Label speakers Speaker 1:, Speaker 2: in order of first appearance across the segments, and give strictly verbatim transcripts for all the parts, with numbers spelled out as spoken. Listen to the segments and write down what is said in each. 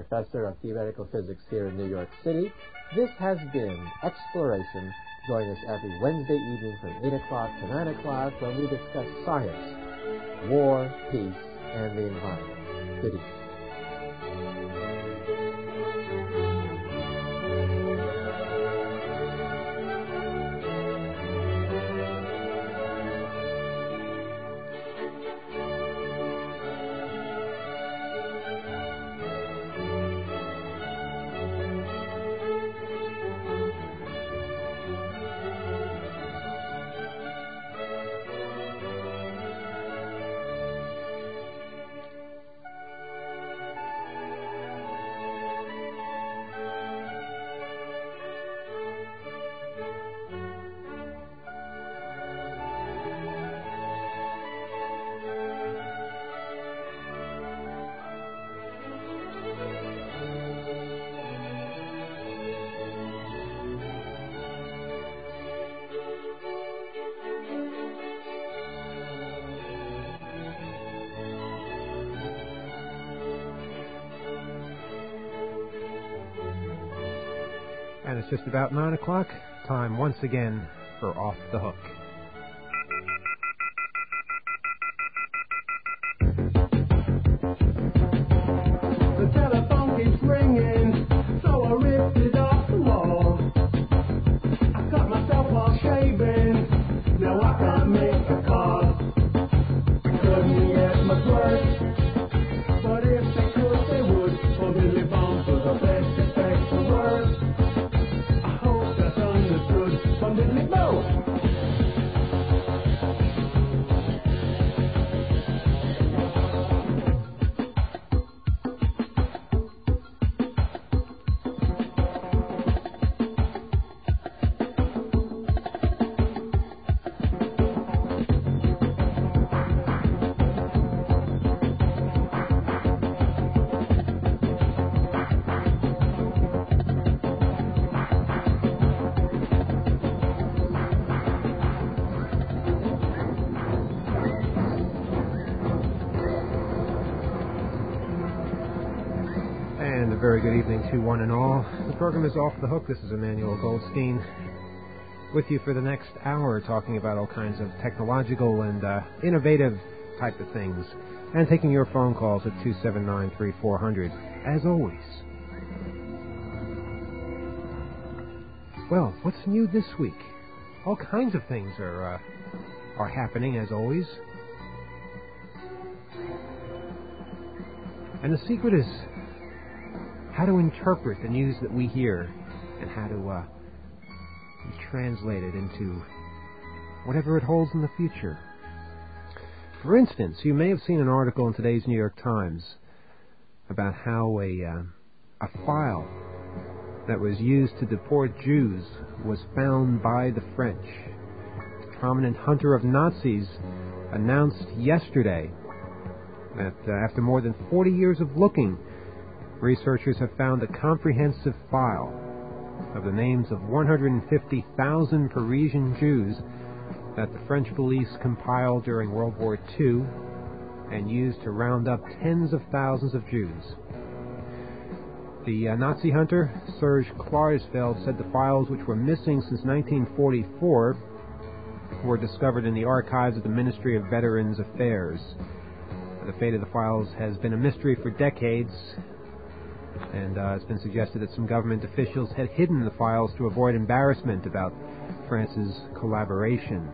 Speaker 1: professor of theoretical physics here in New York City. This has been Exploration. Join us every Wednesday evening from eight o'clock to nine o'clock when we discuss science, war, peace, and the environment. Good evening.
Speaker 2: And it's just about nine o'clock. Time once again for Off the Hook.
Speaker 3: The telephone keeps ringing, so I ripped it off the wall. I cut myself while shaving, now I can't make a call. Couldn't get much worse, but if they could, they would. For Billy Bones was the best expect the worst. From Billy Bones.
Speaker 2: Very good evening to one and all. The program is Off the Hook. This is Emmanuel Goldstein with you for the next hour, talking about all kinds of technological and uh, innovative type of things, and taking your phone calls at two seven nine, three four zero zero, as always. Well, what's new this week? All kinds of things are uh, are happening, as always. And the secret is how to interpret the news that we hear and how to uh, translate it into whatever it holds in the future. For instance, you may have seen an article in today's New York Times about how a, uh, a file that was used to deport Jews was found by the French. A prominent hunter of Nazis announced yesterday that uh, after more than forty years of looking, researchers have found a comprehensive file of the names of one hundred fifty thousand Parisian Jews that the French police compiled during World War Two and used to round up tens of thousands of Jews. The uh, Nazi hunter, Serge Klarsfeld, said the files, which were missing since nineteen forty-four, were discovered in the archives of the Ministry of Veterans Affairs. The fate of the files has been a mystery for decades, and uh, it's been suggested that some government officials had hidden the files to avoid embarrassment about France's collaboration.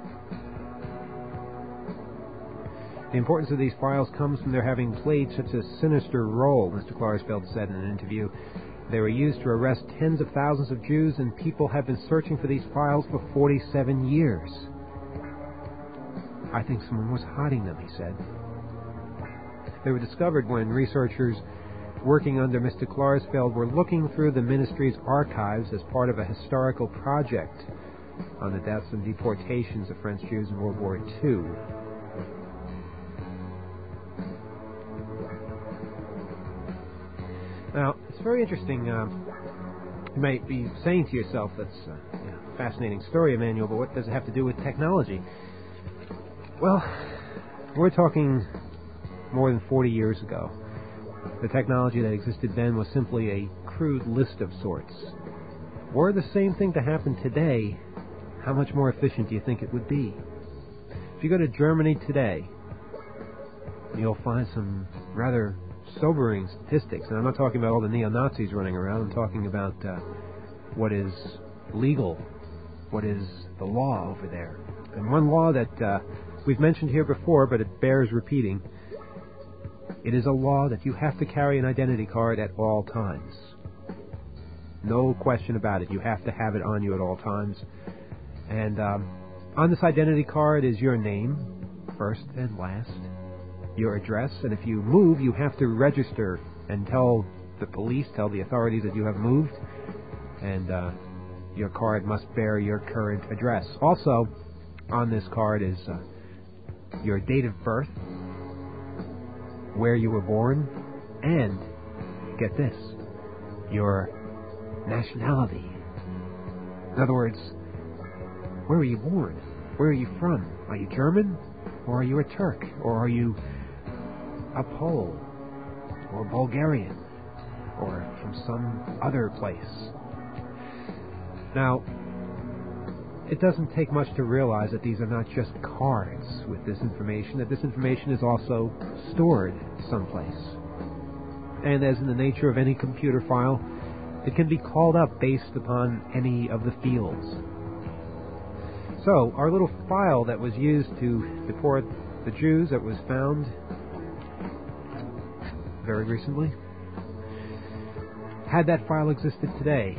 Speaker 2: The importance of these files comes from their having played such a sinister role, Mister Klarsfeld said in an interview. They were used to arrest tens of thousands of Jews, and people have been searching for these files for forty-seven years. I think someone was hiding them, he said. They were discovered when researchers working under Mister Klarsfeld were looking through the ministry's archives as part of a historical project on the deaths and deportations of French Jews in World War Two. Now, it's very interesting. Um, you might be saying to yourself, that's a you know, fascinating story, Emmanuel, but what does it have to do with technology? Well, we're talking more than forty years ago. the technology that existed then was simply a crude list of sorts. Were the same thing to happen today, how much more efficient do you think it would be? If you go to Germany today, you'll find some rather sobering statistics. And I'm not talking about all the neo-Nazis running around. I'm talking about uh, what is legal, what is the law over there. And one law that uh, we've mentioned here before, but it bears repeating, it is a law that you have to carry an identity card at all times. No question about it. You have to have it on you at all times. And um, on this identity card is your name, first and last, your address, and if you move, you have to register and tell the police, tell the authorities that you have moved, and uh, your card must bear your current address. Also, on this card is uh, your date of birth, where you were born, and, get this, your nationality. In other words, where were you born? Where are you from? Are you German? Or are you a Turk? Or are you a Pole? Or Bulgarian? Or from some other place? Now, it doesn't take much to realize that these are not just cards with this information, that this information is also stored someplace. And as in the nature of any computer file, it can be called up based upon any of the fields. So, our little file that was used to deport the Jews that was found very recently, had that file existed today,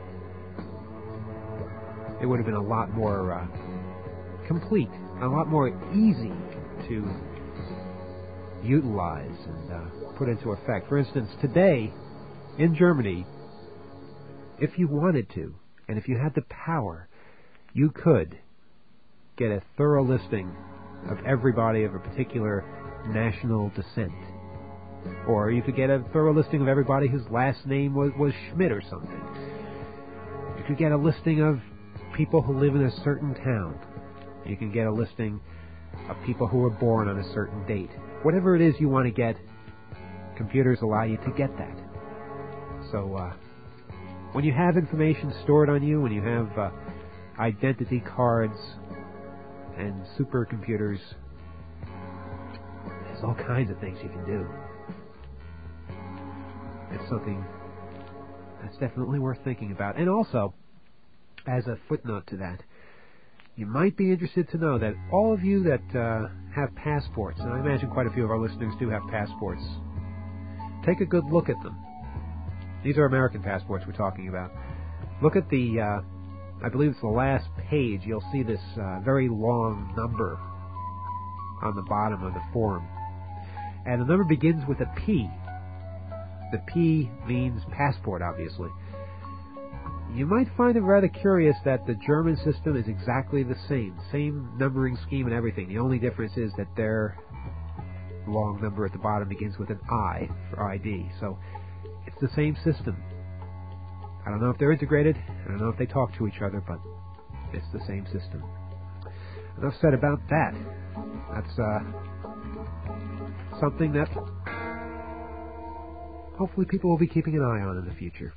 Speaker 2: it would have been a lot more uh, complete, a lot more easy to utilize and uh, put into effect. For instance, today, in Germany, if you wanted to, and if you had the power, you could get a thorough listing of everybody of a particular national descent. Or you could get a thorough listing of everybody whose last name was, was Schmidt or something. You could get a listing of people who live in a certain town. You can get a listing of people who were born on a certain date. Whatever it is you want to get, computers allow you to get that. So, uh, when you have information stored on you, when you have uh, identity cards and supercomputers, there's all kinds of things you can do. It's something that's definitely worth thinking about. And also, as a footnote to that, you might be interested to know that all of you that uh, have passports, and I imagine quite a few of our listeners do have passports, take a good look at them. These are American passports we're talking about. Look at the, uh, I believe it's the last page. You'll see this uh, very long number on the bottom of the form. And the number begins with a P. The P means passport, obviously. You might find it rather curious that the German system is exactly the same. Same numbering scheme and everything. The only difference is that their long number at the bottom begins with an I for I D. So it's the same system. I don't know if they're integrated. I don't know if they talk to each other, but it's the same system. Enough said about that. That's uh, something that hopefully people will be keeping an eye on in the future.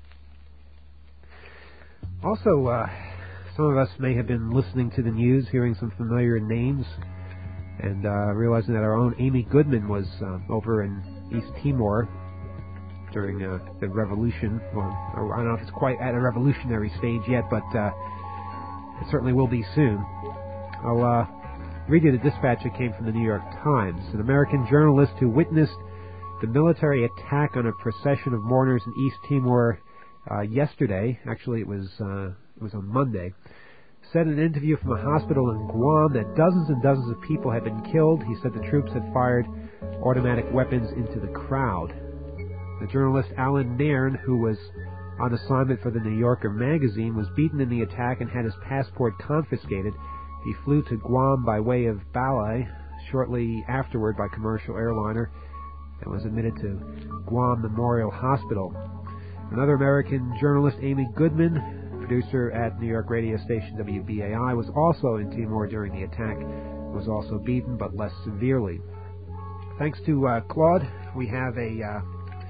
Speaker 2: Also, uh, some of us may have been listening to the news, hearing some familiar names, and uh, realizing that our own Amy Goodman was uh, over in East Timor during uh, the revolution. Well, I don't know if it's quite at a revolutionary stage yet, but uh, it certainly will be soon. I'll uh, read you the dispatch that came from the New York Times. An American journalist who witnessed the military attack on a procession of mourners in East Timor uh, yesterday, actually it was uh, it was on Monday, said in an interview from a hospital in Guam that dozens and dozens of people had been killed. He said the troops had fired automatic weapons into the crowd. The journalist Alan Nairn, who was on assignment for the New Yorker magazine, was beaten in the attack and had his passport confiscated. He flew to Guam by way of Bali shortly afterward by commercial airliner and was admitted to Guam Memorial Hospital. Another American journalist, Amy Goodman, producer at New York radio station W B A I, was also in Timor during the attack, was also beaten but less severely. Thanks to uh, Claude, we have a uh,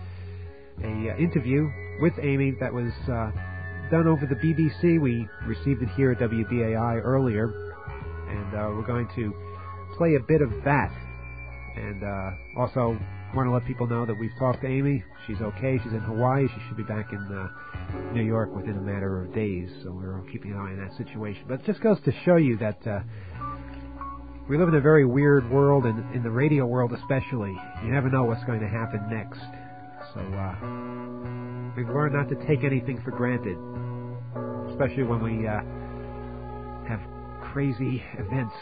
Speaker 2: a uh, interview with Amy that was uh, done over the B B C. We received it here at W B A I earlier, and uh, we're going to play a bit of that. And uh, also want to let people know that we've talked to Amy. She's okay. She's in Hawaii. She should be back in uh, New York within a matter of days. So we're keeping an eye on that situation. But it just goes to show you that uh, we live in a very weird world, and in the radio world especially. You never know what's going to happen next. So uh, we've learned not to take anything for granted, especially when we uh, have crazy events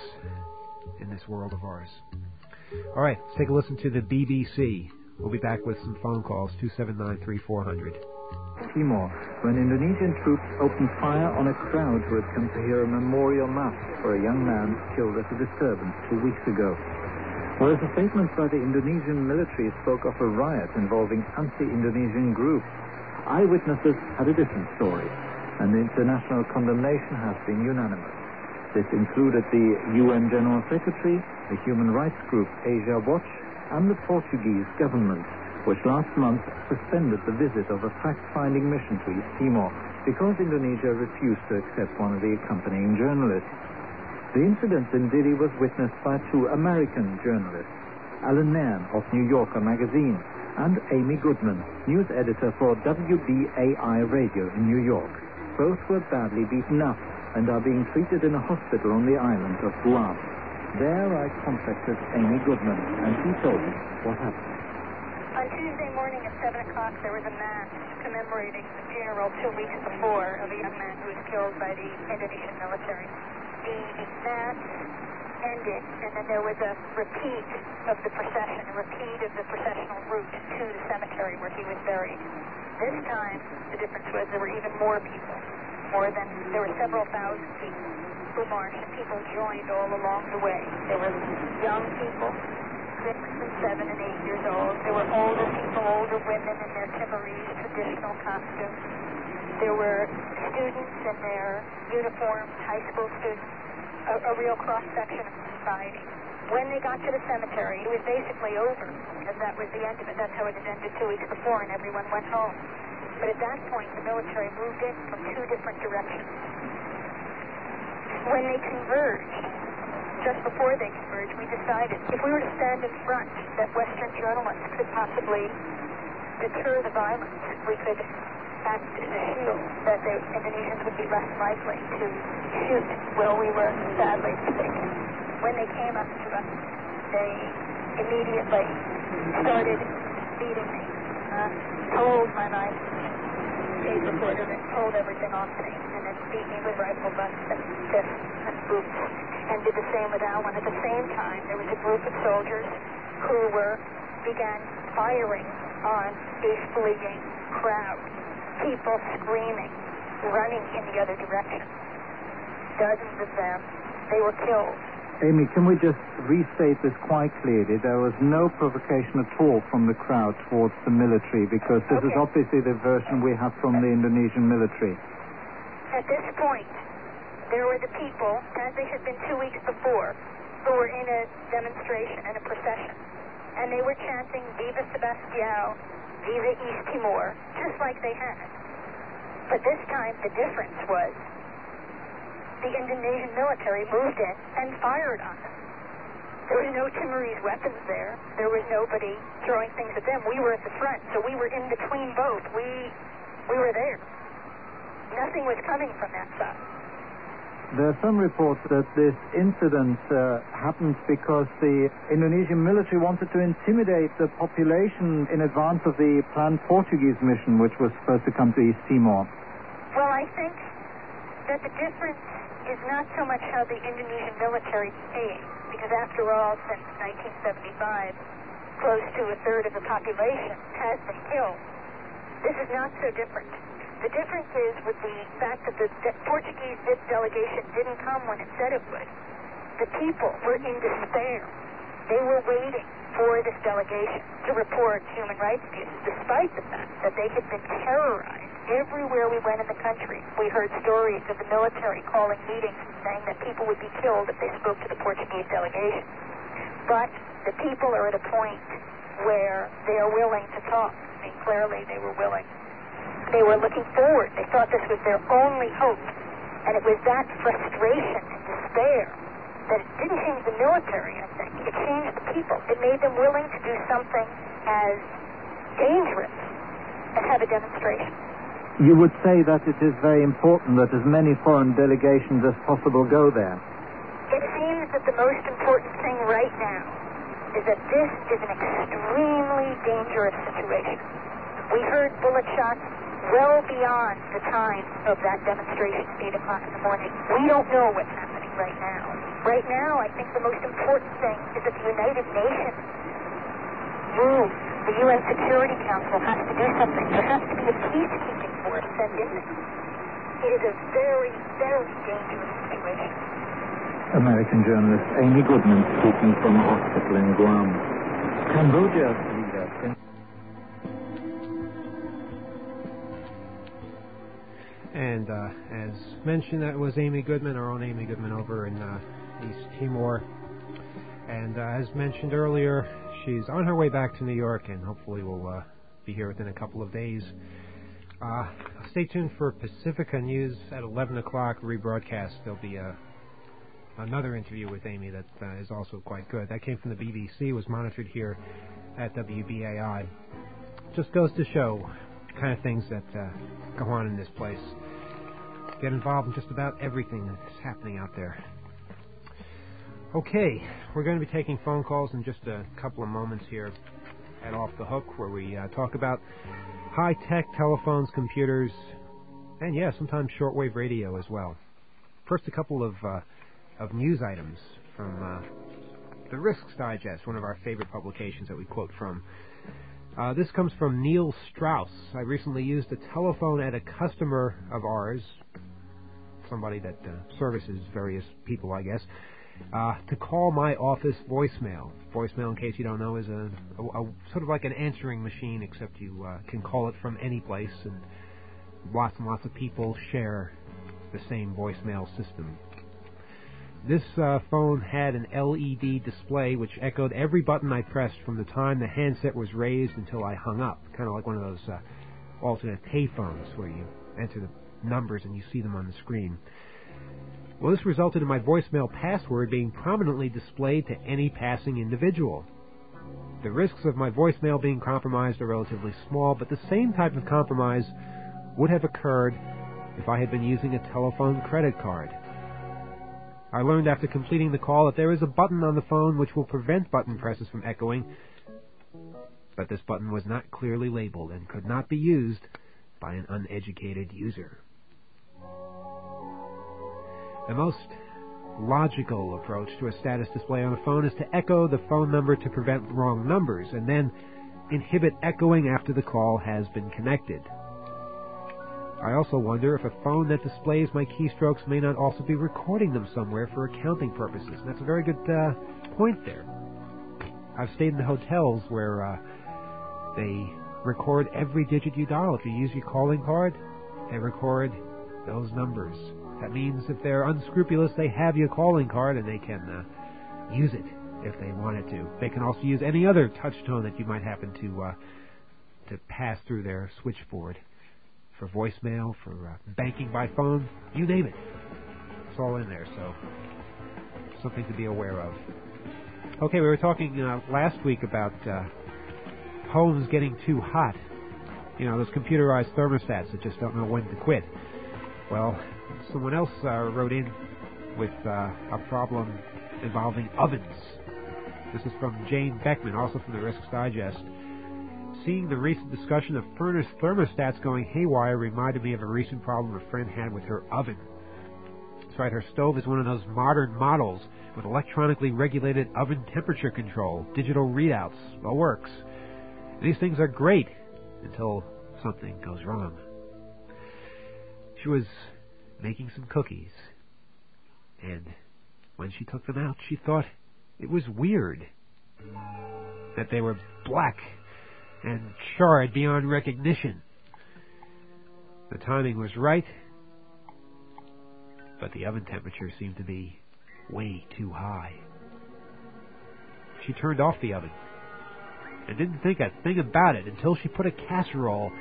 Speaker 2: in this world of ours. All right, let's take a listen to the B B C. We'll be back with some phone calls, two seven nine, three four zero zero.
Speaker 4: Timor, when Indonesian troops opened fire on a crowd who had come to hear a memorial mass for a young man killed at a disturbance two weeks ago. Whereas the statements by the Indonesian military spoke of a riot involving anti-Indonesian groups, eyewitnesses had a different story, and the international condemnation has been unanimous. This included the U N General Secretary, the human rights group Asia Watch, and the Portuguese government, which last month suspended the visit of a fact-finding mission to East Timor because Indonesia refused to accept one of the accompanying journalists. The incident in Dili was witnessed by two American journalists, Alan Nairn of New Yorker magazine and Amy Goodman, news editor for W B A I Radio in New York. Both were badly beaten up and are being treated in a hospital on the island of Guam. There I contacted Amy Goodman, and she told me what happened.
Speaker 5: On Tuesday morning at seven o'clock, there was a mass commemorating the funeral two weeks before of a young man who was killed by the Indonesian military. The mass ended, and then there was a repeat of the procession, a repeat of the processional route to the cemetery where he was buried. This time, the difference was there were even more people. More than, there were several thousand people who marched, and people joined all along the way. There were young people, six and seven and eight years old. There were older people, older women in their Timorese traditional costumes. There were students in their uniformed high school students, a, a real cross-section of society. When they got to the cemetery, it was basically over, because that was the end of it. That's how it had ended two weeks before, and everyone went home. But at that point, the military moved in from two different directions. When they converged, just before they converged, we decided if we were to stand in front, that Western journalists could possibly deter the violence. We could act as a shield, that the Indonesians would be less likely to shoot where we were sadly mistaken. When they came up to us, they immediately started beating me, uh, told my life. Tape recorder and pulled everything off me, and then beat me with rifle butts and fists and boots, and did the same with Alan. At the same time, there was a group of soldiers who were began firing on a fleeing crowd, people screaming, running in the other direction. Dozens of them, they were killed.
Speaker 4: Amy, can we just restate this quite clearly? There was no provocation at all from the crowd towards the military, because this
Speaker 5: okay.
Speaker 4: is obviously the version we have from the Indonesian military.
Speaker 5: At this point, there were the people, as they had been two weeks before, who were in a demonstration and a procession, and they were chanting Viva Sebastião, Viva East Timor, just like they had. But this time, the difference was the Indonesian military moved in and fired on them. There was no Timorese weapons there. There was nobody throwing things at them. We were at the front, so we were in between both. We we were there. Nothing was coming from that side.
Speaker 4: There are some reports that this incident uh, happened because the Indonesian military wanted to intimidate the population in advance of the planned Portuguese mission, which was supposed to come to East Timor.
Speaker 5: Well, I think that the difference is not so much how the Indonesian military behaved, because after all, since nineteen seventy-five, close to a third of the population has been killed. This is not so different. The difference is with the fact that the de- Portuguese delegation didn't come when it said it would. The people were in despair. They were waiting for this delegation to report human rights abuses, despite the fact that they had been terrorized. Everywhere we went in the country, we heard stories of the military calling meetings and saying that people would be killed if they spoke to the Portuguese delegation. But the people are at a point where they are willing to talk. The mean, clearly they were willing. They were looking forward. They thought this was their only hope. And it was that frustration and despair that it didn't change the military, I think. It changed the people. It made them willing to do something as dangerous as have a demonstration.
Speaker 4: You would say that it is very important that as many foreign delegations as possible go there.
Speaker 5: It seems that the most important thing right now is that this is an extremely dangerous situation. We heard bullet shots well beyond the time of that demonstration at eight o'clock in the morning. We don't know what's happening right now. Right now, I think the most important thing is that the United Nations moves. The U N Security Council has to do something. There has to be a peacekeeping force sent in there. It is a very, very dangerous situation.
Speaker 4: American journalist Amy Goodman speaking from a hospital in Guam. Cambodia's leader...
Speaker 2: And uh, as mentioned, that was Amy Goodman, our own Amy Goodman over in uh, East Timor. And uh, as mentioned earlier, she's on her way back to New York, and hopefully will uh, be here within a couple of days. Uh, stay tuned for Pacifica News at eleven o'clock rebroadcast. There'll be a, another interview with Amy that uh, is also quite good. That came from the B B C, was monitored here at W B A I. Just goes to show the kind of things that uh, go on in this place. Get involved in just about everything that's happening out there. Okay, we're going to be taking phone calls in just a couple of moments here at Off the Hook, where we uh, talk about high-tech telephones, computers, and, yeah, sometimes shortwave radio as well. First, a couple of uh, of news items from uh, the Risks Digest, one of our favorite publications that we quote from. Uh, this comes from Neil Strauss. I recently used a telephone at a customer of ours, somebody that uh, services various people, I guess, uh, to call my office voicemail. Voicemail, in case you don't know, is a, a, a sort of like an answering machine, except you uh, can call it from any place, and lots and lots of people share the same voicemail system. This uh, phone had an L E D display which echoed every button I pressed from the time the handset was raised until I hung up, kind of like one of those uh, alternate payphones where you enter the numbers and you see them on the screen. Well, this resulted in my voicemail password being prominently displayed to any passing individual. The risks of my voicemail being compromised are relatively small, but the same type of compromise would have occurred if I had been using a telephone credit card. I learned after completing the call that there is a button on the phone which will prevent button presses from echoing, but this button was not clearly labeled and could not be used by an uneducated user. The most logical approach to a status display on a phone is to echo the phone number to prevent wrong numbers, and then inhibit echoing after the call has been connected. I also wonder if a phone that displays my keystrokes may not also be recording them somewhere for accounting purposes. And that's a very good uh, point there. I've stayed in hotels where uh, they record every digit you dial. If you use your calling card, they record those numbers. That means if they're unscrupulous, they have your calling card and they can uh, use it if they wanted to. They can also use any other touch tone that you might happen to uh, to pass through their switchboard. For voicemail, for uh, banking by phone, you name it. It's all in there, so something to be aware of. Okay, we were talking uh, last week about uh, homes getting too hot. You know, those computerized thermostats that just don't know when to quit. Well, someone else uh, wrote in with uh, a problem involving ovens. This is from Jane Beckman, also from the Risks Digest. Seeing the recent discussion of furnace thermostats going haywire reminded me of a recent problem a friend had with her oven. That's right, her stove is one of those modern models with electronically regulated oven temperature control, digital readouts, the works. These things are great until something goes wrong. She was making some cookies, and when she took them out, she thought it was weird that they were black and charred beyond recognition. The timing was right, but the oven temperature seemed to be way too high. She turned off the oven and didn't think a thing about it until she put a casserole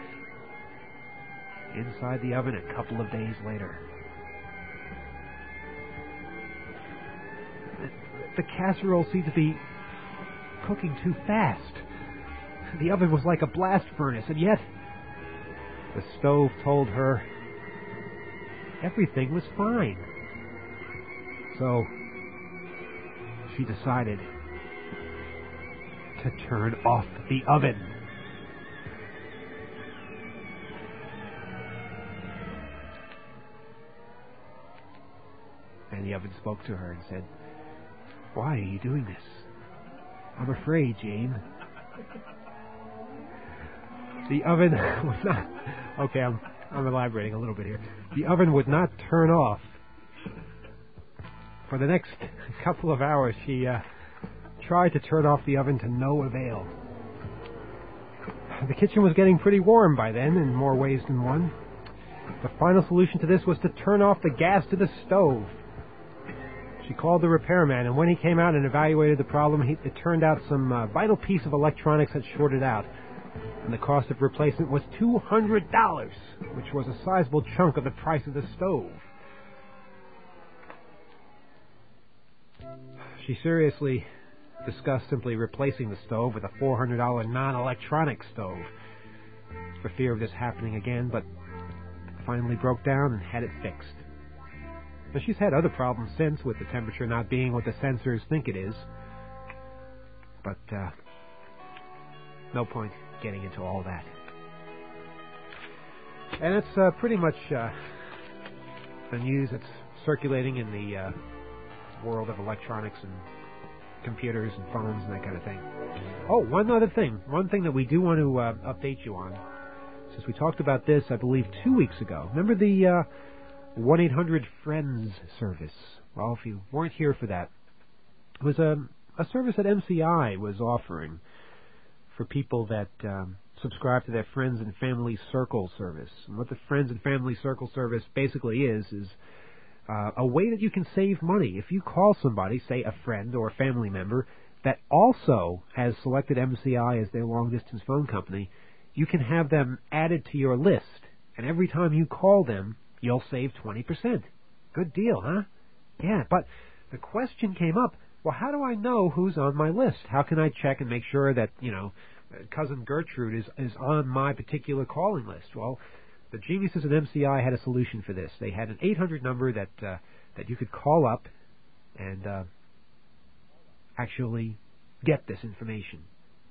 Speaker 2: inside the oven a couple of days later. The casserole seemed to be cooking too fast. The oven was like a blast furnace, and yet the stove told her everything was fine. So she decided to turn off the oven. And the oven spoke to her and said, "Why are you doing this? I'm afraid, Jane." The oven was not... Okay, I'm, I'm elaborating a little bit here. The oven would not turn off. For the next couple of hours, she uh, tried to turn off the oven to no avail. The kitchen was getting pretty warm by then, in more ways than one. The final solution to this was to turn off the gas to the stove. She called the repairman, and when he came out and evaluated the problem, he, it turned out some uh, vital piece of electronics had shorted out, and the cost of replacement was two hundred dollars, which was a sizable chunk of the price of the stove. She seriously discussed simply replacing the stove with a four hundred dollars non-electronic stove for fear of this happening again, but finally broke down and had it fixed. Now, she's had other problems since, with the temperature not being what the sensors think it is, but uh, no point getting into all that. And it's uh, pretty much uh, the news that's circulating in the uh, world of electronics and computers and phones and that kind of thing. Oh, one other thing. One thing that we do want to uh, update you on. Since we talked about this, I believe, two weeks ago. Remember the uh, one eight hundred friends service? Well, if you weren't here for that, it was a, a service that M C I was offering for people that um, subscribe to their Friends and Family Circle service. And what the Friends and Family Circle service basically is, is uh, a way that you can save money. If you call somebody, say a friend or a family member, that also has selected M C I as their long-distance phone company, you can have them added to your list. And every time you call them, you'll save twenty percent. Good deal, huh? Yeah, but the question came up, well, how do I know who's on my list? How can I check and make sure that, you know, Cousin Gertrude is, is on my particular calling list? Well, the geniuses at M C I had a solution for this. They had an eight hundred number that uh, that you could call up and uh, actually get this information.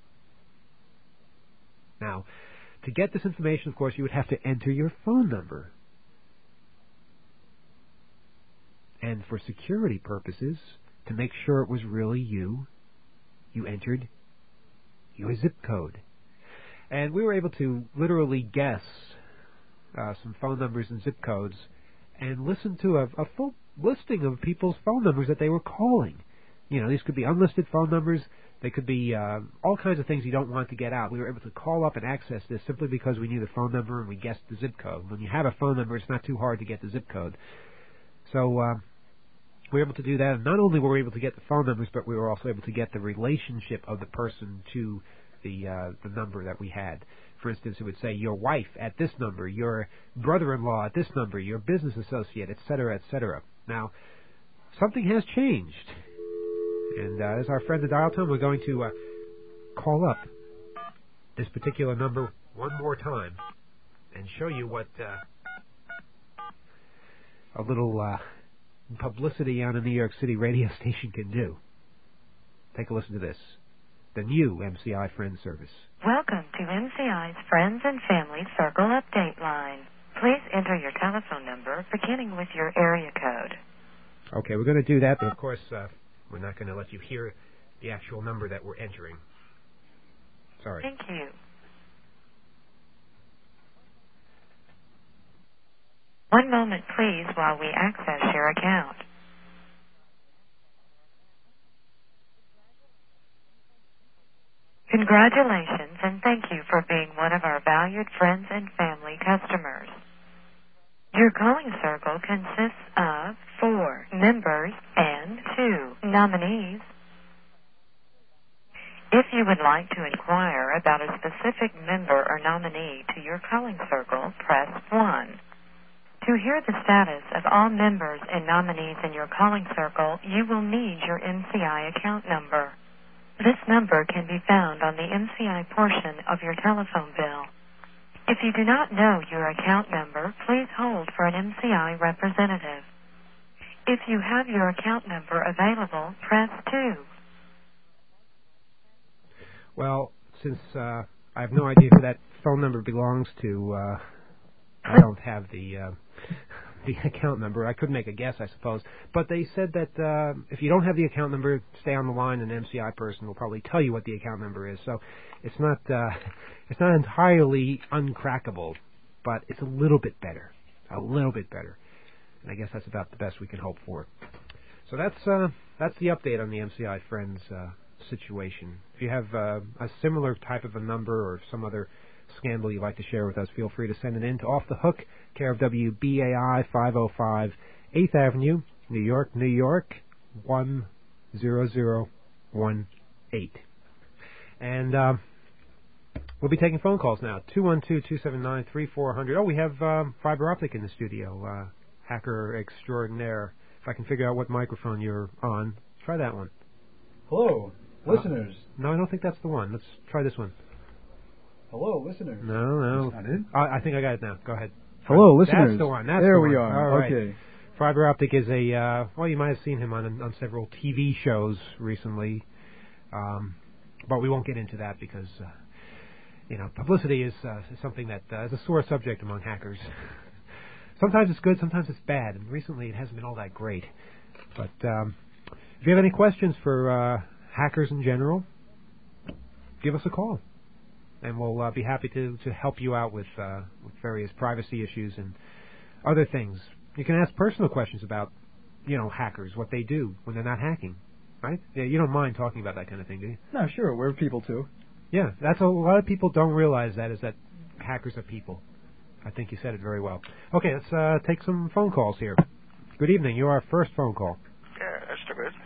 Speaker 2: Now, to get this information, of course, you would have to enter your phone number. And for security purposes, to make sure it was really you, you entered your zip code. And we were able to literally guess uh, some phone numbers and zip codes and listen to a, a full listing of people's phone numbers that they were calling. You know, these could be unlisted phone numbers. They could be uh, all kinds of things you don't want to get out. We were able to call up and access this simply because we knew the phone number and we guessed the zip code. When you have a phone number, it's not too hard to get the zip code. So uh, we were able to do that. And not only were we able to get the phone numbers, but we were also able to get the relationship of the person to the uh, the number that we had. For instance, it would say your wife at this number, your brother-in-law at this number, your business associate, et cetera, et cetera. Now, something has changed. And uh, as our friend the dial tone, we're going to uh, call up this particular number one more time and show you what uh, a little uh, publicity on a New York City radio station can do. Take a listen to this. The new M C I Friends Service.
Speaker 6: Welcome to M C I's Friends and Family Circle Update Line. Please enter your telephone number beginning with your area code.
Speaker 2: Okay, we're going to do that, but of course, uh, we're not going to let you hear the actual number that we're entering. Sorry.
Speaker 6: Thank you. One moment, please, while we access your account. Congratulations, and thank you for being one of our valued friends and family customers. Your calling circle consists of four members and two nominees. If you would like to inquire about a specific member or nominee to your calling circle, press one. To hear the status of all members and nominees in your calling circle, you will need your M C I account number. This number can be found on the M C I portion of your telephone bill. If you do not know your account number, please hold for an M C I representative. If you have your account number available, press two.
Speaker 2: Well, since uh, I have no idea who that phone number belongs to, uh, I don't have the uh, the account number. I could make a guess, I suppose. But they said that uh, if you don't have the account number, stay on the line, and an M C I person will probably tell you what the account number is. So it's not uh, it's not entirely uncrackable, but it's a little bit better, a little bit better. And I guess that's about the best we can hope for. So that's uh, that's the update on the M C I Friends uh, situation. If you have uh, a similar type of a number or some other scandal you'd like to share with us, feel free to send it in to Off the Hook, care of W B A I, five oh five eighth Avenue, New York, New York, one zero zero one eight. And uh, we'll be taking phone calls now, two one two, two seven nine, three four zero zero. Oh, we have um, fiber optic in the studio, uh, hacker extraordinaire. If I can figure out what microphone you're on, try that one.
Speaker 7: Hello, listeners.
Speaker 2: Uh, no, I don't think that's the one. Let's try this one.
Speaker 7: Hello, listeners.
Speaker 2: No, no.
Speaker 7: That's not it?
Speaker 2: I, I think I got it now. Go ahead.
Speaker 7: Hello, listeners.
Speaker 2: That's the one. That's
Speaker 7: there
Speaker 2: the
Speaker 7: we
Speaker 2: one.
Speaker 7: are.
Speaker 2: All right.
Speaker 7: Okay.
Speaker 2: Fiber optic is a, uh, well, you might have seen him on on several T V shows recently, um, but we won't get into that because, uh, you know, publicity is, uh, is something that uh, is a sore subject among hackers. Sometimes it's good, sometimes it's bad, and recently it hasn't been all that great. But um, if you have any questions for uh, hackers in general, give us a call, and we'll uh, be happy to, to help you out with, uh, with various privacy issues and other things. You can ask personal questions about, you know, hackers, what they do when they're not hacking, right? Yeah, you don't mind talking about that kind of thing, do you?
Speaker 7: No, sure, we're people too.
Speaker 2: Yeah, that's a, a lot of people don't realize that, is that hackers are people. I think you said it very well. Okay, let's uh, take some phone calls here. Good evening. You're our first phone call.
Speaker 8: Yeah, that's the good.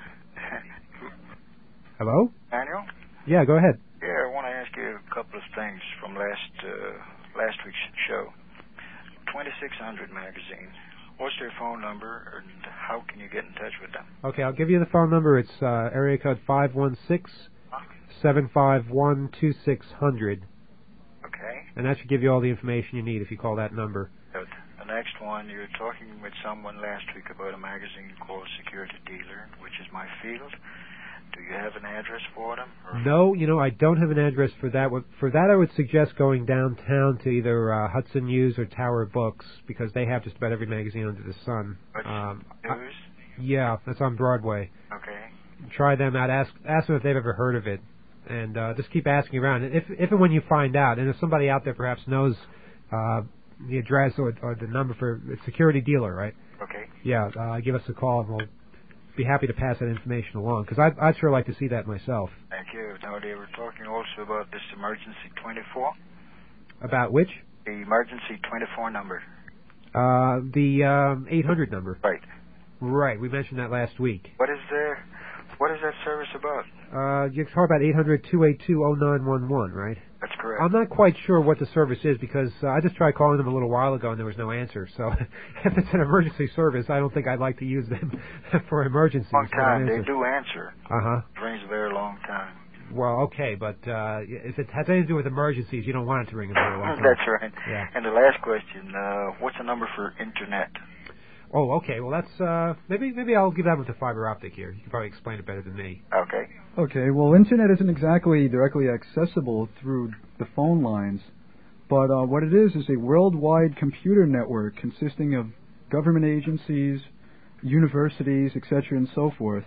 Speaker 2: Hello?
Speaker 8: Daniel?
Speaker 2: Yeah, go ahead.
Speaker 8: Yeah, I want to ask you a couple of things from last uh, last week's show. twenty-six hundred magazine. What's their phone number, and how can you get in touch with them?
Speaker 2: Okay, I'll give you the phone number. It's uh, area code five one six, seven five one, two six zero zero.
Speaker 8: Okay.
Speaker 2: And that should give you all the information you need if you call that number.
Speaker 8: Good. The next one, you were talking with someone last week about a magazine called Security Dealer, which is my field. Do you have an address for them? Or?
Speaker 2: No, you know, I don't have an address for that. For that, I would suggest going downtown to either uh, Hudson News or Tower Books, because they have just about every magazine under the sun.
Speaker 8: Which
Speaker 2: um,
Speaker 8: news?
Speaker 2: I, yeah, that's on Broadway.
Speaker 8: Okay.
Speaker 2: Try them out. Ask ask them if they've ever heard of it, and uh, just keep asking around. If if and when you find out, and if somebody out there perhaps knows uh, the address or, or the number for a Security Dealer, right?
Speaker 8: Okay.
Speaker 2: Yeah, uh, give us a call, and we'll be happy to pass that information along, because I'd, I'd sure like to see that myself.
Speaker 8: Thank you. Now, they were talking also about this emergency twenty-four.
Speaker 2: About which?
Speaker 8: The emergency twenty-four number.
Speaker 2: Uh, the um, eight hundred number.
Speaker 8: Right.
Speaker 2: Right, we mentioned that last week.
Speaker 8: What is the, what is that service about?
Speaker 2: Uh, you're talking about eight hundred, two eight two, oh nine one one, right?
Speaker 8: That's correct.
Speaker 2: I'm not quite sure what the service is, because uh, I just tried calling them a little while ago and there was no answer. So if it's an emergency service, I don't think I'd like to use them for emergencies.
Speaker 8: Long time. They do answer.
Speaker 2: Uh-huh.
Speaker 8: It rings a very long time.
Speaker 2: Well, okay, but uh, if it has anything to do with emergencies, you don't want it to ring a very long time.
Speaker 8: That's right.
Speaker 2: Yeah.
Speaker 8: And the last question, uh, what's the number for Internet?
Speaker 2: Oh, okay. Well, that's uh, maybe maybe I'll give that with the fiber optic here. You can probably explain it better than me.
Speaker 8: Okay.
Speaker 7: Okay, well, Internet isn't exactly directly accessible through the phone lines, but uh, what it is is a worldwide computer network consisting of government agencies, universities, et cetera, and so forth.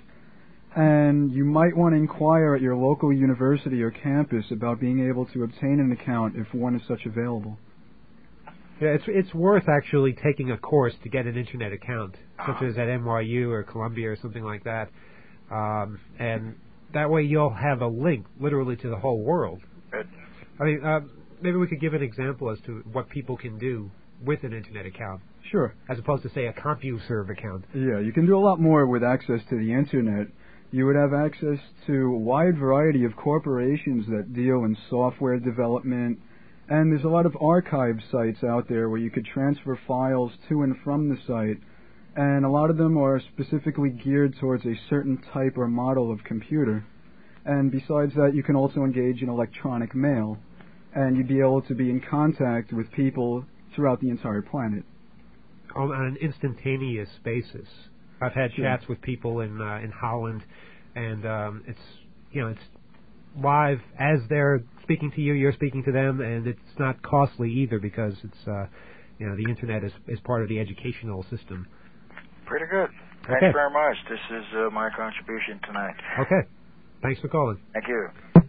Speaker 7: And you might want to inquire at your local university or campus about being able to obtain an account if one is such available.
Speaker 2: Yeah, it's it's worth actually taking a course to get an Internet account, such as at N Y U or Columbia or something like that. Um, and that way you'll have a link literally to the whole world.
Speaker 8: Good.
Speaker 2: I mean, uh, maybe we could give an example as to what people can do with an Internet account.
Speaker 7: Sure.
Speaker 2: As opposed to, say, a CompuServe account.
Speaker 7: Yeah, you can do a lot more with access to the Internet. you would have access to a wide variety of corporations that deal in software development, and there's a lot of archive sites out there where you could transfer files to and from the site, and a lot of them are specifically geared towards a certain type or model of computer. And besides that, you can also engage in electronic mail, and you'd be able to be in contact with people throughout the entire planet.
Speaker 2: On an instantaneous basis. I've had
Speaker 7: Sure.
Speaker 2: chats with people in uh, in Holland, and um, it's you know it's live as they're speaking to you, you're speaking to them, and it's not costly either because it's uh, you know the internet is is part of the educational system.
Speaker 8: Pretty good.
Speaker 2: Okay.
Speaker 8: Thanks very much. This is uh, my contribution tonight.
Speaker 2: Okay. Thanks for calling.
Speaker 8: Thank you.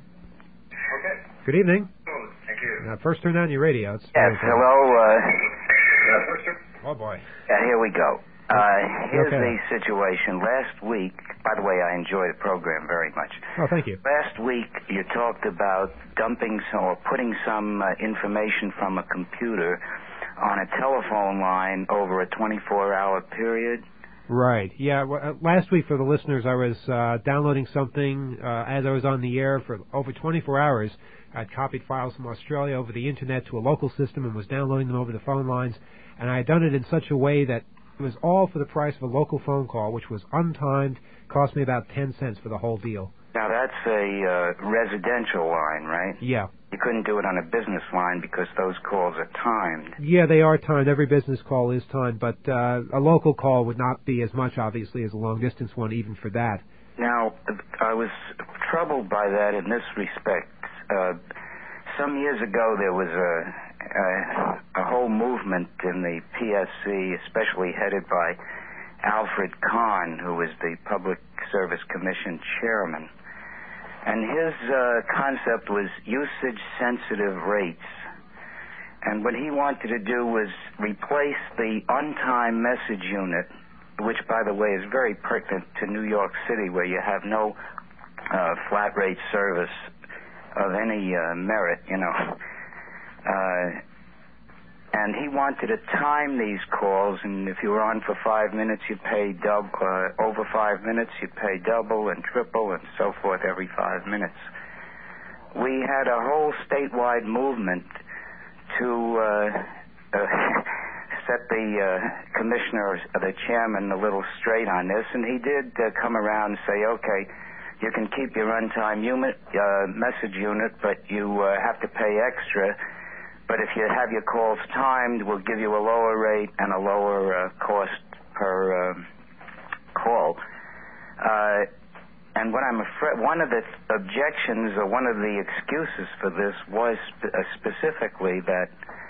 Speaker 9: Okay.
Speaker 2: Good evening.
Speaker 9: Oh, thank you.
Speaker 2: Now, first turn on your radio. It's
Speaker 10: Yes,
Speaker 2: very important.
Speaker 10: hello. Uh,
Speaker 9: Yeah, first, sir.
Speaker 2: Oh boy.
Speaker 10: yeah, here we go. Uh, here's
Speaker 2: Okay.
Speaker 10: the situation. Last week, by the way, I enjoy the program very much.
Speaker 2: Oh, thank you.
Speaker 10: Last week, you talked about dumping some, or putting some uh, information from a computer on a telephone line over a twenty-four hour period.
Speaker 2: Right. Yeah. Well, uh, last week, for the listeners, I was uh, downloading something uh, as I was on the air for over twenty-four hours. I'd copied files from Australia over the internet to a local system and was downloading them over the phone lines. And I had done it in such a way that it was all for the price of a local phone call, which was untimed, cost me about ten cents for the whole deal.
Speaker 10: Now, that's a uh, residential line, right?
Speaker 2: Yeah.
Speaker 10: You couldn't do it on a business line because those calls are timed.
Speaker 2: Yeah, they are timed. Every business call is timed, but uh, a local call would not be as much, obviously, as a long-distance one, even for that.
Speaker 10: Now, I was troubled by that in this respect. Uh, some years ago, there was a, a, a whole movement in the P S C, especially headed by Alfred Kahn, who was the Public Service Commission chairman. And his uh, concept was usage-sensitive rates. And what he wanted to do was replace the on-time message unit, which, by the way, is very pertinent to New York City, where you have no uh, flat-rate service of any uh, merit, you know. Uh, and he wanted to time these calls, and if you were on for five minutes, you pay double. Uh, over five minutes, you pay double and triple and so forth every five minutes. We had a whole statewide movement to uh, uh, set the uh, commissioner, uh, the chairman, a little straight on this, and he did uh, come around and say, okay, you can keep your runtime unit, uh, message unit, but you uh, have to pay extra. But if you have your calls timed, we'll give you a lower rate and a lower uh, cost per uh, call. Uh, and what I'm afraid, one of the objections or one of the excuses for this was sp- uh, specifically that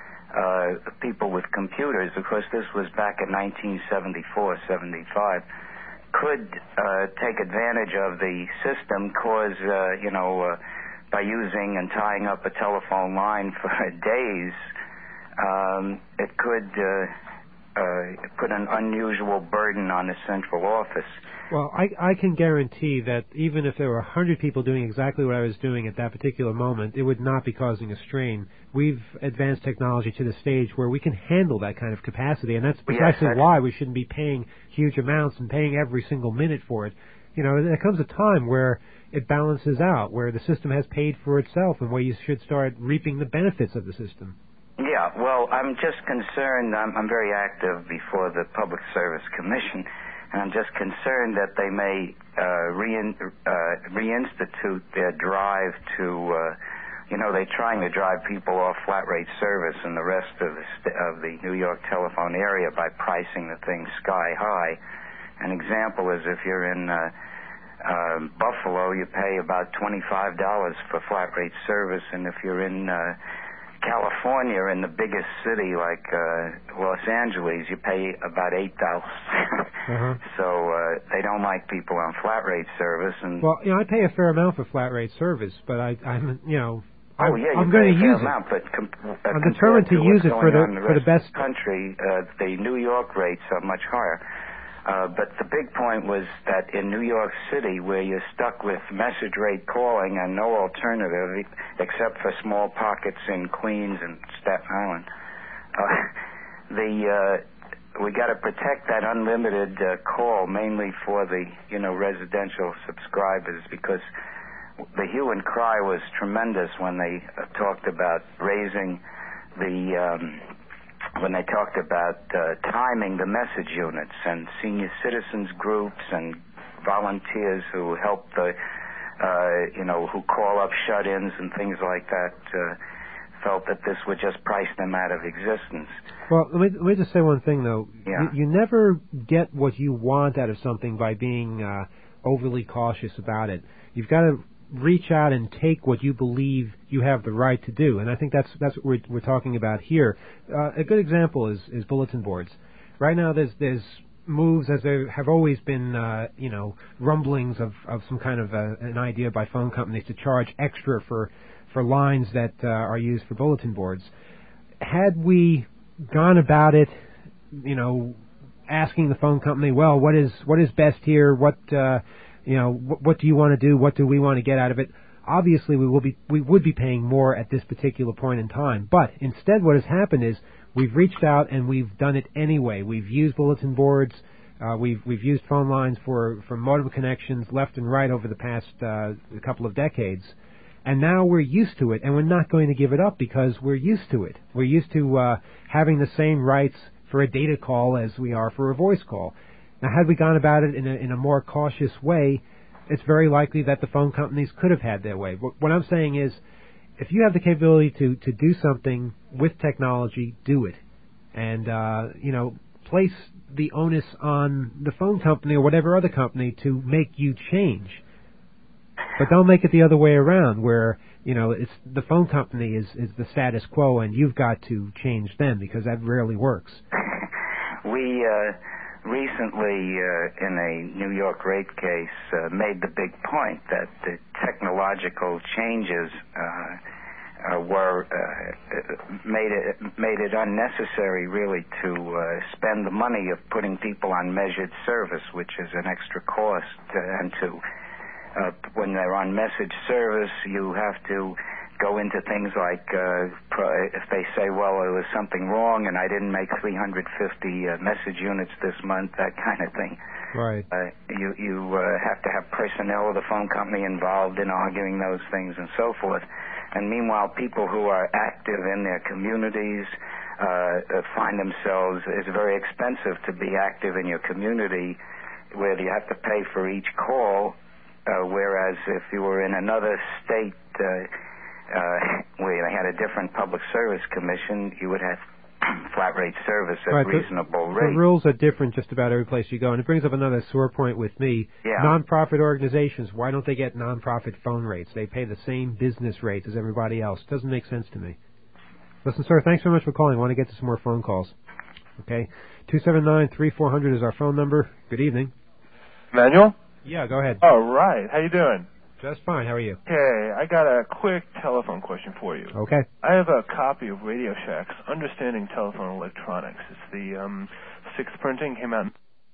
Speaker 10: uh, people with computers, of course this was back in nineteen seventy-four, seventy-five, could uh, take advantage of the system, cause, uh, you know, uh, by using and tying up a telephone line for days, um, it could uh, uh, put an unusual burden on the central office.
Speaker 2: Well, I, I can guarantee that even if there were one hundred people doing exactly what I was doing at that particular moment, it would not be causing a strain. We've advanced technology to the stage where we can handle that kind of capacity, and that's precisely
Speaker 10: Yes, that's
Speaker 2: why we shouldn't be paying huge amounts and paying every single minute for it. You know, there comes a time where it balances out, where the system has paid for itself and where you should start reaping the benefits of the system.
Speaker 10: Yeah, well, I'm just concerned. I'm, I'm very active before the Public Service Commission, and I'm just concerned that they may uh, rein, uh, reinstitute their drive to, uh, you know, they're trying to drive people off flat rate service in the rest of the, st- of the New York telephone area by pricing the thing sky high. An example is if you're in uh, uh, Buffalo, you pay about twenty-five dollars for flat rate service, and if you're in uh, California, in the biggest city like uh, Los Angeles, you pay about eight dollars.
Speaker 2: uh-huh.
Speaker 10: So uh, they don't like people on flat rate service. And
Speaker 2: well, you know, I pay a fair amount for flat rate service, but I, I'm, you know,
Speaker 10: oh
Speaker 2: I'm,
Speaker 10: yeah, you
Speaker 2: I'm
Speaker 10: pay
Speaker 2: going
Speaker 10: a
Speaker 2: to
Speaker 10: fair
Speaker 2: use
Speaker 10: amount,
Speaker 2: it.
Speaker 10: but com- uh,
Speaker 2: I'm determined to
Speaker 10: to
Speaker 2: use
Speaker 10: what's
Speaker 2: it for
Speaker 10: going
Speaker 2: the
Speaker 10: on
Speaker 2: for the
Speaker 10: rest
Speaker 2: best.
Speaker 10: of the country. Uh, the New York rates are much higher. Uh, but the big point was that in New York City, where you're stuck with message rate calling and no alternative except for small pockets in Queens and Staten Island, uh, the uh, we got to protect that unlimited uh, call, mainly for the you know residential subscribers, because the hue and cry was tremendous when they uh, talked about raising the um, when they talked about uh, timing the message units, and senior citizens groups and volunteers who help the uh, you know who call up shut-ins and things like that uh, felt that this would just price them out of existence.
Speaker 2: Well, let me, let me just say one thing, though.
Speaker 10: Yeah.
Speaker 2: You, you never get what you want out of something by being uh, overly cautious about it. You've got to reach out and take what you believe you have the right to do, and I think that's that's what we're, we're talking about here. Uh, a good example is, is bulletin boards. Right now, there's there's moves, as there have always been, uh, you know, rumblings of, of some kind of a, an idea by phone companies to charge extra for for lines that uh, are used for bulletin boards. Had we gone about it, you know, asking the phone company, well, what is what is best here? What uh, you know, what, what do you want to do? What do we want to get out of it? Obviously, we will be we would be paying more at this particular point in time. But instead, what has happened is we've reached out and we've done it anyway. We've used bulletin boards. Uh, we've we've used phone lines for for modem connections left and right over the past uh, couple of decades. And now we're used to it, and we're not going to give it up because we're used to it. We're used to uh, having the same rights for a data call as we are for a voice call. Now, had we gone about it in a, in a more cautious way, it's very likely that the phone companies could have had their way. What, what I'm saying is, if you have the capability to, to do something with technology, do it. And, uh, you know, place the onus on the phone company or whatever other company to make you change. But don't make it the other way around, where, you know, it's the phone company is, is the status quo and you've got to change them, because that rarely works.
Speaker 10: We uh, recently, uh, in a New York rape case, uh, made the big point that the technological changes uh, uh, were uh, made it made it unnecessary, really, to uh, spend the money of putting people on measured service, which is an extra cost, uh, and to Uh, when they're on message service, you have to go into things like uh, pro- if they say, well, there was something wrong and I didn't make three hundred fifty uh, message units this month, that kind of thing.
Speaker 2: Right.
Speaker 10: Uh, you you uh, have to have personnel of the phone company involved in arguing those things and so forth. And meanwhile, people who are active in their communities uh, find themselves, it's very expensive to be active in your community, where you have to pay for each call. Uh, whereas if you were in another state uh, uh, where they had a different public service commission, you would have flat rate service at
Speaker 2: right,
Speaker 10: reasonable
Speaker 2: the,
Speaker 10: rate.
Speaker 2: The rules are different just about every place you go, and it brings up another sore point with me.
Speaker 10: Yeah.
Speaker 2: Non-profit organizations, why don't they get non-profit phone rates? They pay the same business rates as everybody else. Doesn't make sense to me. Listen, sir, thanks very much for calling. I want to get to some more phone calls. Okay, two seven nine, three four zero zero is our phone number. Good evening.
Speaker 11: Manuel?
Speaker 2: Yeah, go ahead.
Speaker 11: All right. How you doing?
Speaker 2: Just fine. How are you?
Speaker 11: Okay. I got a quick telephone question for you.
Speaker 2: Okay.
Speaker 11: I have a copy of Radio Shack's Understanding Telephone Electronics. It's the um, sixth printing. Came out.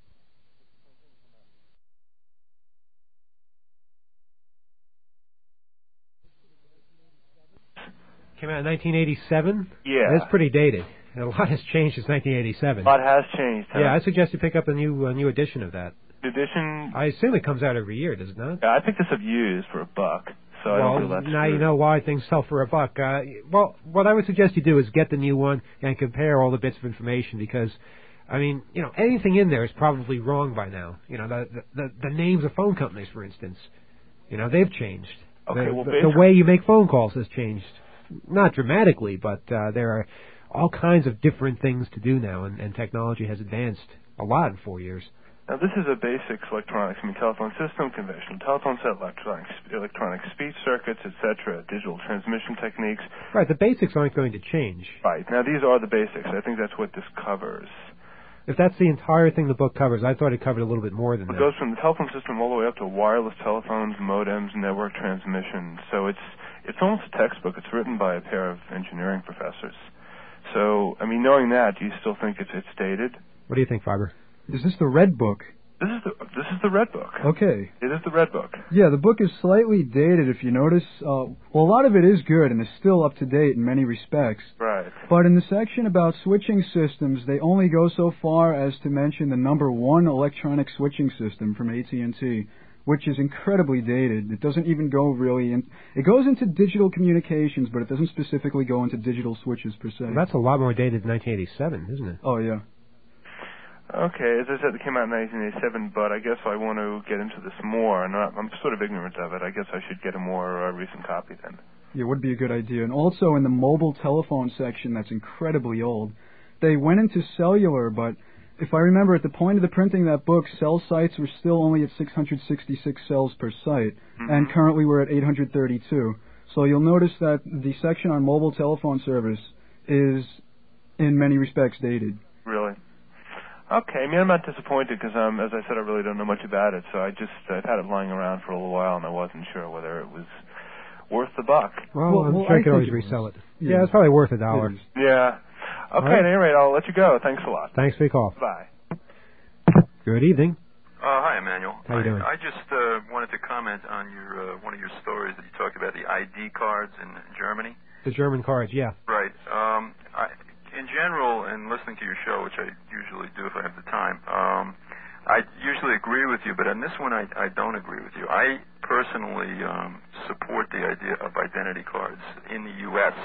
Speaker 2: Came out in nineteen eighty-seven?
Speaker 11: Yeah.
Speaker 2: That's pretty dated. A lot has changed since nineteen eighty-seven.
Speaker 11: A lot has changed, huh?
Speaker 2: Yeah, I suggest you pick up a new a new edition of that.
Speaker 11: Edition?
Speaker 2: I assume it comes out every year, does it not?
Speaker 11: Yeah, I picked this up used for a buck, so
Speaker 2: well,
Speaker 11: I don't feel that's
Speaker 2: now
Speaker 11: true.
Speaker 2: You know why things sell for a buck. Uh, well, what I would suggest you do is get the new one and compare all the bits of information, because, I mean, you know, anything in there is probably wrong by now. You know, the the, the names of phone companies, for instance, you know, they've changed.
Speaker 11: Okay,
Speaker 2: the,
Speaker 11: well,
Speaker 2: the, the way you make phone calls has changed, not dramatically, but uh, there are all kinds of different things to do now, and, and technology has advanced a lot in four years.
Speaker 11: Now, this is a basics electronics. I mean, telephone system, conventional telephone set, electronic, electronic speech circuits, et cetera, digital transmission techniques.
Speaker 2: Right, the basics aren't going to change.
Speaker 11: Right. Now, these are the basics. I think that's what this covers.
Speaker 2: If that's the entire thing the book covers, I thought it covered a little bit more than
Speaker 11: it
Speaker 2: that.
Speaker 11: It goes from the telephone system all the way up to wireless telephones, modems, network transmission. So it's it's almost a textbook. It's written by a pair of engineering professors. So, I mean, knowing that, do you still think it's it's dated?
Speaker 2: What do you think, Faber?
Speaker 7: Is this the red book?
Speaker 11: This is the this is the Red Book.
Speaker 7: Okay.
Speaker 11: It is the Red Book.
Speaker 7: Yeah, the book is slightly dated, if you notice. Uh, well, a lot of it is good and is still up to date in many respects.
Speaker 11: Right.
Speaker 7: But in the section about switching systems, they only go so far as to mention the number one electronic switching system from A T and T, which is incredibly dated. It doesn't even go really in. It goes into digital communications, but it doesn't specifically go into digital switches per se.
Speaker 2: Well, that's a lot more dated than nineteen eighty-seven, isn't it?
Speaker 7: Oh, yeah.
Speaker 11: Okay, as I said, it came out in nineteen eighty-seven, but I guess I want to get into this more, and I'm sort of ignorant of it. I guess I should get a more uh, recent copy then.
Speaker 7: Yeah, it would be a good idea. And also in the mobile telephone section, that's incredibly old, they went into cellular, but if I remember, at the point of the printing of that book, cell sites were still only at six hundred sixty-six cells per site, mm-hmm. and currently we're at eight hundred thirty-two. So you'll notice that the section on mobile telephone service is, in many respects, dated.
Speaker 11: Really? Okay, I mean, I'm not disappointed because, um, as I said, I really don't know much about it, so I just, I've had it lying around for a little while, and I wasn't sure whether it was worth the buck.
Speaker 2: Well, well I'm
Speaker 7: well,
Speaker 2: sure
Speaker 7: I
Speaker 2: I could always
Speaker 7: it
Speaker 2: resell it.
Speaker 7: Yeah.
Speaker 2: yeah, it's probably worth a dollar.
Speaker 11: Yeah. Okay, right. At any rate, I'll let you go. Thanks a lot.
Speaker 2: Thanks for your call.
Speaker 11: Bye.
Speaker 2: Good evening.
Speaker 12: Uh, hi, Emmanuel.
Speaker 2: How you
Speaker 12: I,
Speaker 2: doing?
Speaker 12: I just uh, wanted to comment on your uh, one of your stories that you talked about the I D cards in Germany.
Speaker 2: The German cards, yeah.
Speaker 12: Right. Um, I, in general, and listening to your show, which I usually do if I have the time, um, I usually agree with you, but on this one I, I don't agree with you. I personally um, support the idea of identity cards in the U S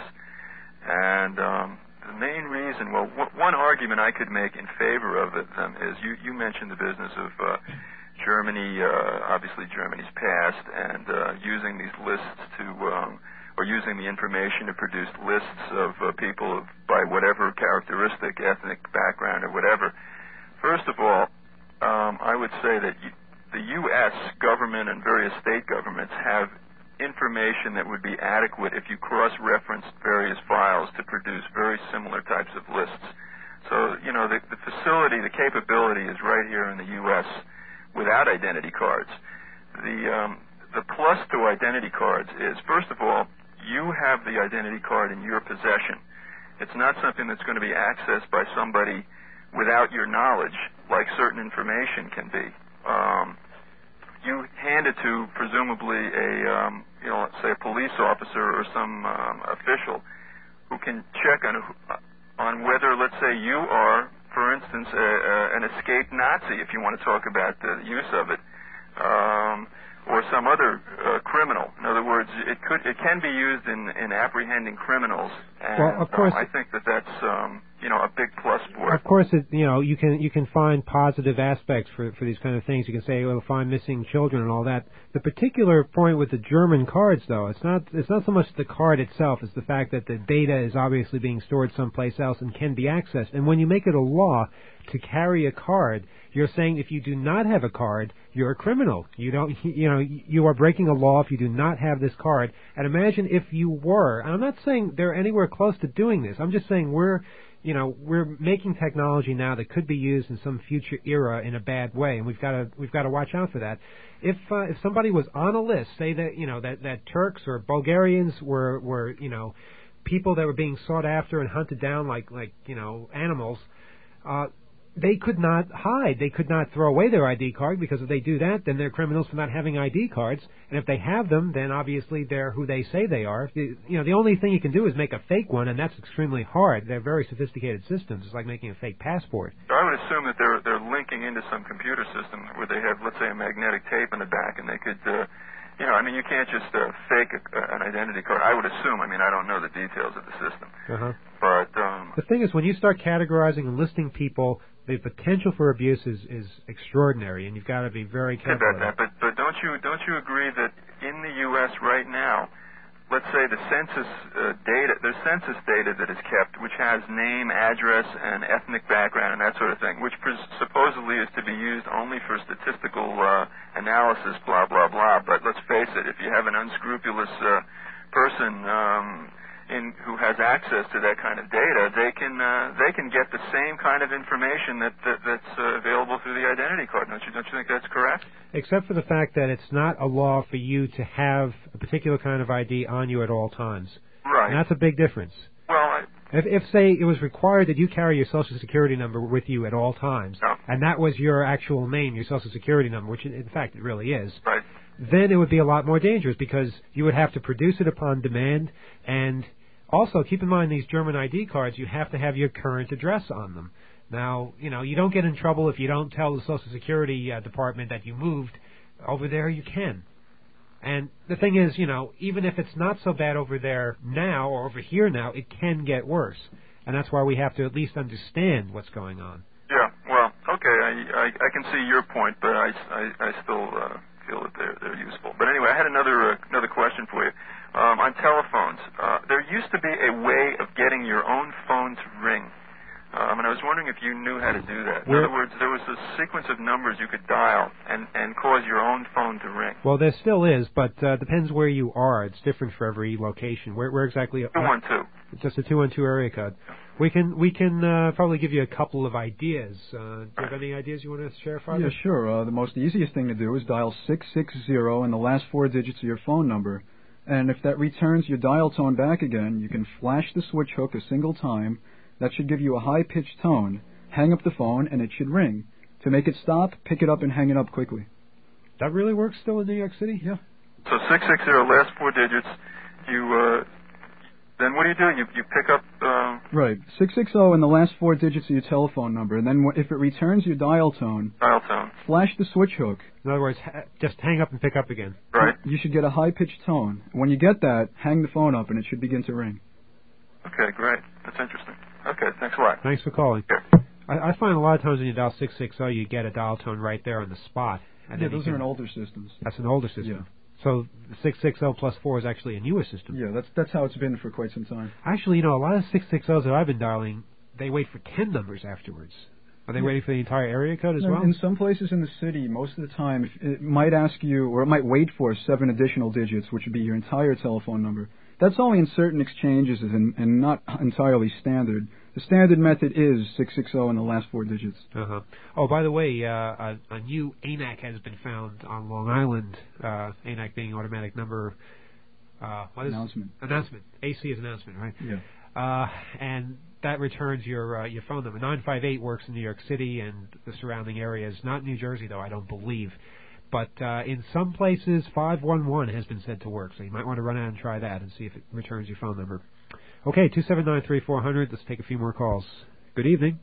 Speaker 12: And um, the main reason, well, w- one argument I could make in favor of it um, is you, you mentioned the business of uh, Germany, uh, obviously Germany's past, and uh, using these lists to, um, or using the information to produce lists of uh, people of, by whatever characteristic, ethnic background or whatever. First of all, um, I would say that you, the U S government and various state governments have information that would be adequate if you cross-referenced various files to produce very similar types of lists. So, you know, the, the facility, the capability is right here in the U S without identity cards. The, um, the plus to identity cards is, first of all, you have the identity card in your possession. It's not something that's going to be accessed by somebody without your knowledge, like certain information can be. Um, you hand it to, presumably, a, um, you know, let's say a police officer or some um, official who can check on on whether, let's say, you are, for instance, a, a, an escaped Nazi, if you want to talk about the use of it, um, or some other uh, criminal. In other words, it could, it can be used in, in apprehending criminals, and
Speaker 2: well, of course,
Speaker 12: um, I think that that's, um, you know, a big plus for it.
Speaker 2: Of course, it, you know, you can you can find positive aspects for for these kind of things. You can say, well, find missing children and all that. The particular point with the German cards, though, it's not it's not so much the card itself; it's the fact that the data is obviously being stored someplace else and can be accessed. And when you make it a law to carry a card, you're saying if you do not have a card, you're a criminal. You don't, you know, you are breaking a law if you do not have this card. And imagine if you were. And I'm not saying they're anywhere close to doing this. I'm just saying we're, you know, we're making technology now that could be used in some future era in a bad way, and we've got to we've got to watch out for that. If uh, if somebody was on a list, say that you know that that Turks or Bulgarians were were you know people that were being sought after and hunted down like like you know animals. Uh, They could not hide. They could not throw away their I D card, because if they do that, then they're criminals for not having I D cards. And if they have them, then obviously they're who they say they are. You know, the only thing you can do is make a fake one, and that's extremely hard. They're very sophisticated systems. It's like making a fake passport.
Speaker 12: I would assume that they're they're linking into some computer system where they have, let's say, a magnetic tape in the back, and they could, uh, you know, I mean, you can't just uh, fake a, an identity card. I would assume. I mean, I don't know the details of the system.
Speaker 2: Uh-huh.
Speaker 12: But um,
Speaker 2: the thing is, when you start categorizing and listing people, the potential for abuse is, is extraordinary, and you've got to be very careful
Speaker 12: about that. But but don't you don't you agree that in the U S right now, let's say the census uh, data, there's census data that is kept, which has name, address, and ethnic background and that sort of thing, which pres- supposedly is to be used only for statistical uh, analysis, blah blah blah. But let's face it, if you have an unscrupulous uh, person um, in who has access to that kind of data, they can uh, they can get the same kind of information that, that that's uh, available through the identity card. Don't you don't you think that's correct?
Speaker 2: Except for the fact that it's not a law for you to have a particular kind of I D on you at all times.
Speaker 12: Right.
Speaker 2: And that's a big difference.
Speaker 12: Well, I,
Speaker 2: If, if, say, it was required that you carry your Social Security number with you at all times,
Speaker 12: no.
Speaker 2: and that was your actual name, your Social Security number, which in, in fact it really is,
Speaker 12: right.
Speaker 2: then it would be a lot more dangerous because you would have to produce it upon demand, and also keep in mind these German I D cards, you have to have your current address on them. Now, you know, you don't get in trouble if you don't tell the Social Security uh, Department that you moved. Over there, you can. And the thing is, you know, even if it's not so bad over there now or over here now, it can get worse. And that's why we have to at least understand what's going on.
Speaker 12: Yeah, well, okay, I I, I can see your point, but I, I, I still uh, feel that they're, they're useful. But anyway, I had another, uh, another question for you. Um, on telephones, uh, there used to be a way of getting your own phone to ring. Um, and I was wondering if you knew how to do that. In
Speaker 2: Where,
Speaker 12: other words, there was a sequence of numbers you could dial and, and cause your own phone to ring.
Speaker 2: Well, there still is, but uh, depends where you are. It's different for every location. Where, where exactly?
Speaker 12: two one two.
Speaker 2: Just a two one two area code. We can we can uh, probably give you a couple of ideas. Uh, do you have any ideas you want to share, Father?
Speaker 7: Yeah, sure. Uh, the most easiest thing to do is dial six six zero and the last four digits of your phone number. And if that returns your dial tone back again, you can flash the switch hook a single time. That should give you a high-pitched tone. Hang up the phone, and it should ring. To make it stop, pick it up and hang it up quickly.
Speaker 2: That really works still in New York City?
Speaker 7: Yeah.
Speaker 12: So six six zero, last four digits. You uh, then what do you do? You you pick up. Uh,
Speaker 7: right. six six zero and the last four digits of your telephone number, and then w- if it returns your dial tone,
Speaker 12: dial tone.
Speaker 7: Flash the switch hook.
Speaker 2: In other words, ha- just hang up and pick up again.
Speaker 12: Right.
Speaker 7: You should get a high-pitched tone. When you get that, hang the phone up, and it should begin to ring.
Speaker 12: Okay, great. That's interesting. Okay, thanks a lot.
Speaker 2: Thanks for calling.
Speaker 12: Yeah.
Speaker 2: I, I find a lot of times when you dial six six zero, you get a dial tone right there on the spot. And
Speaker 7: Yeah,
Speaker 2: then you
Speaker 7: those
Speaker 2: can,
Speaker 7: are an older systems.
Speaker 2: That's an older system.
Speaker 7: Yeah.
Speaker 2: So six six zero plus four is actually a newer system.
Speaker 7: Yeah, that's that's how it's been for quite some time.
Speaker 2: Actually, you know, a lot of six six zeros that I've been dialing, they wait for ten numbers afterwards. Are they
Speaker 7: Yeah.
Speaker 2: waiting for the entire area code as
Speaker 7: No,
Speaker 2: well?
Speaker 7: In some places in the city, most of the time, if it might ask you, or it might wait for seven additional digits, which would be your entire telephone number. That's only in certain exchanges and, and not entirely standard. The standard method is six six zero and the last four digits.
Speaker 2: Uh-huh. Oh, by the way, uh, a, a new A N A C has been found on Long Island, uh, A N A C being automatic number... Uh, what is
Speaker 7: announcement.
Speaker 2: Announcement. A C is announcement, right?
Speaker 7: Yeah.
Speaker 2: Uh, and that returns your uh, your phone number. nine five eight works in New York City and the surrounding areas. Not New Jersey, though, I don't believe. But uh, in some places, five one one has been said to work, so you might want to run out and try that and see if it returns your phone number. Okay, two seven nine, three four zero zero. Let's take a few more calls. Good evening.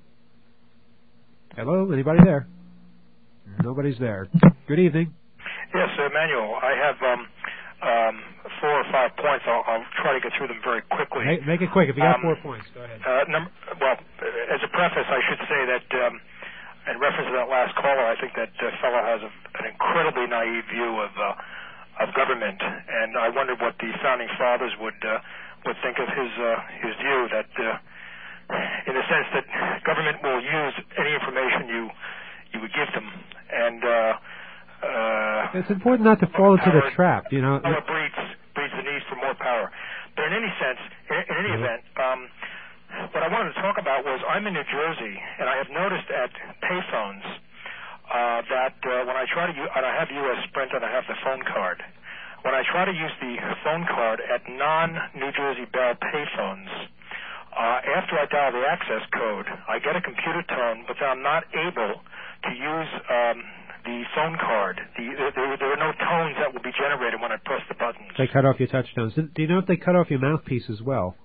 Speaker 2: Hello, anybody there? Nobody's there. Good evening.
Speaker 13: Yes, Emmanuel. I have um, um, four or five points. I'll, I'll try to get through them very quickly.
Speaker 2: Make, make it quick. If you got
Speaker 13: um,
Speaker 2: four points, go ahead.
Speaker 13: Uh, num- well, as a preface, I should say that um, in reference to that last caller, I think that uh, fellow has a, an incredibly naive view of uh, of government, and I wondered what the founding fathers would uh, would think of his uh, his view that, uh, in the sense that government will use any information you you would give them, and uh, uh,
Speaker 2: it's important not to fall into the trap, you know.
Speaker 13: Power breeds breeds the need for more power, but in any sense, in, in any
Speaker 2: Mm-hmm.
Speaker 13: event. Um, What I wanted to talk about was I'm in New Jersey, and I have noticed at payphones uh, that uh, when I try to use, and I have U S Sprint and I have the phone card, when I try to use the phone card at non-New Jersey Bell payphones, uh, after I dial the access code, I get a computer tone, but then I'm not able to use um, the phone card. The, there, there are no tones that will be generated when I press the buttons.
Speaker 2: They cut off your touchstones. Do you know if they cut off your mouthpiece as well?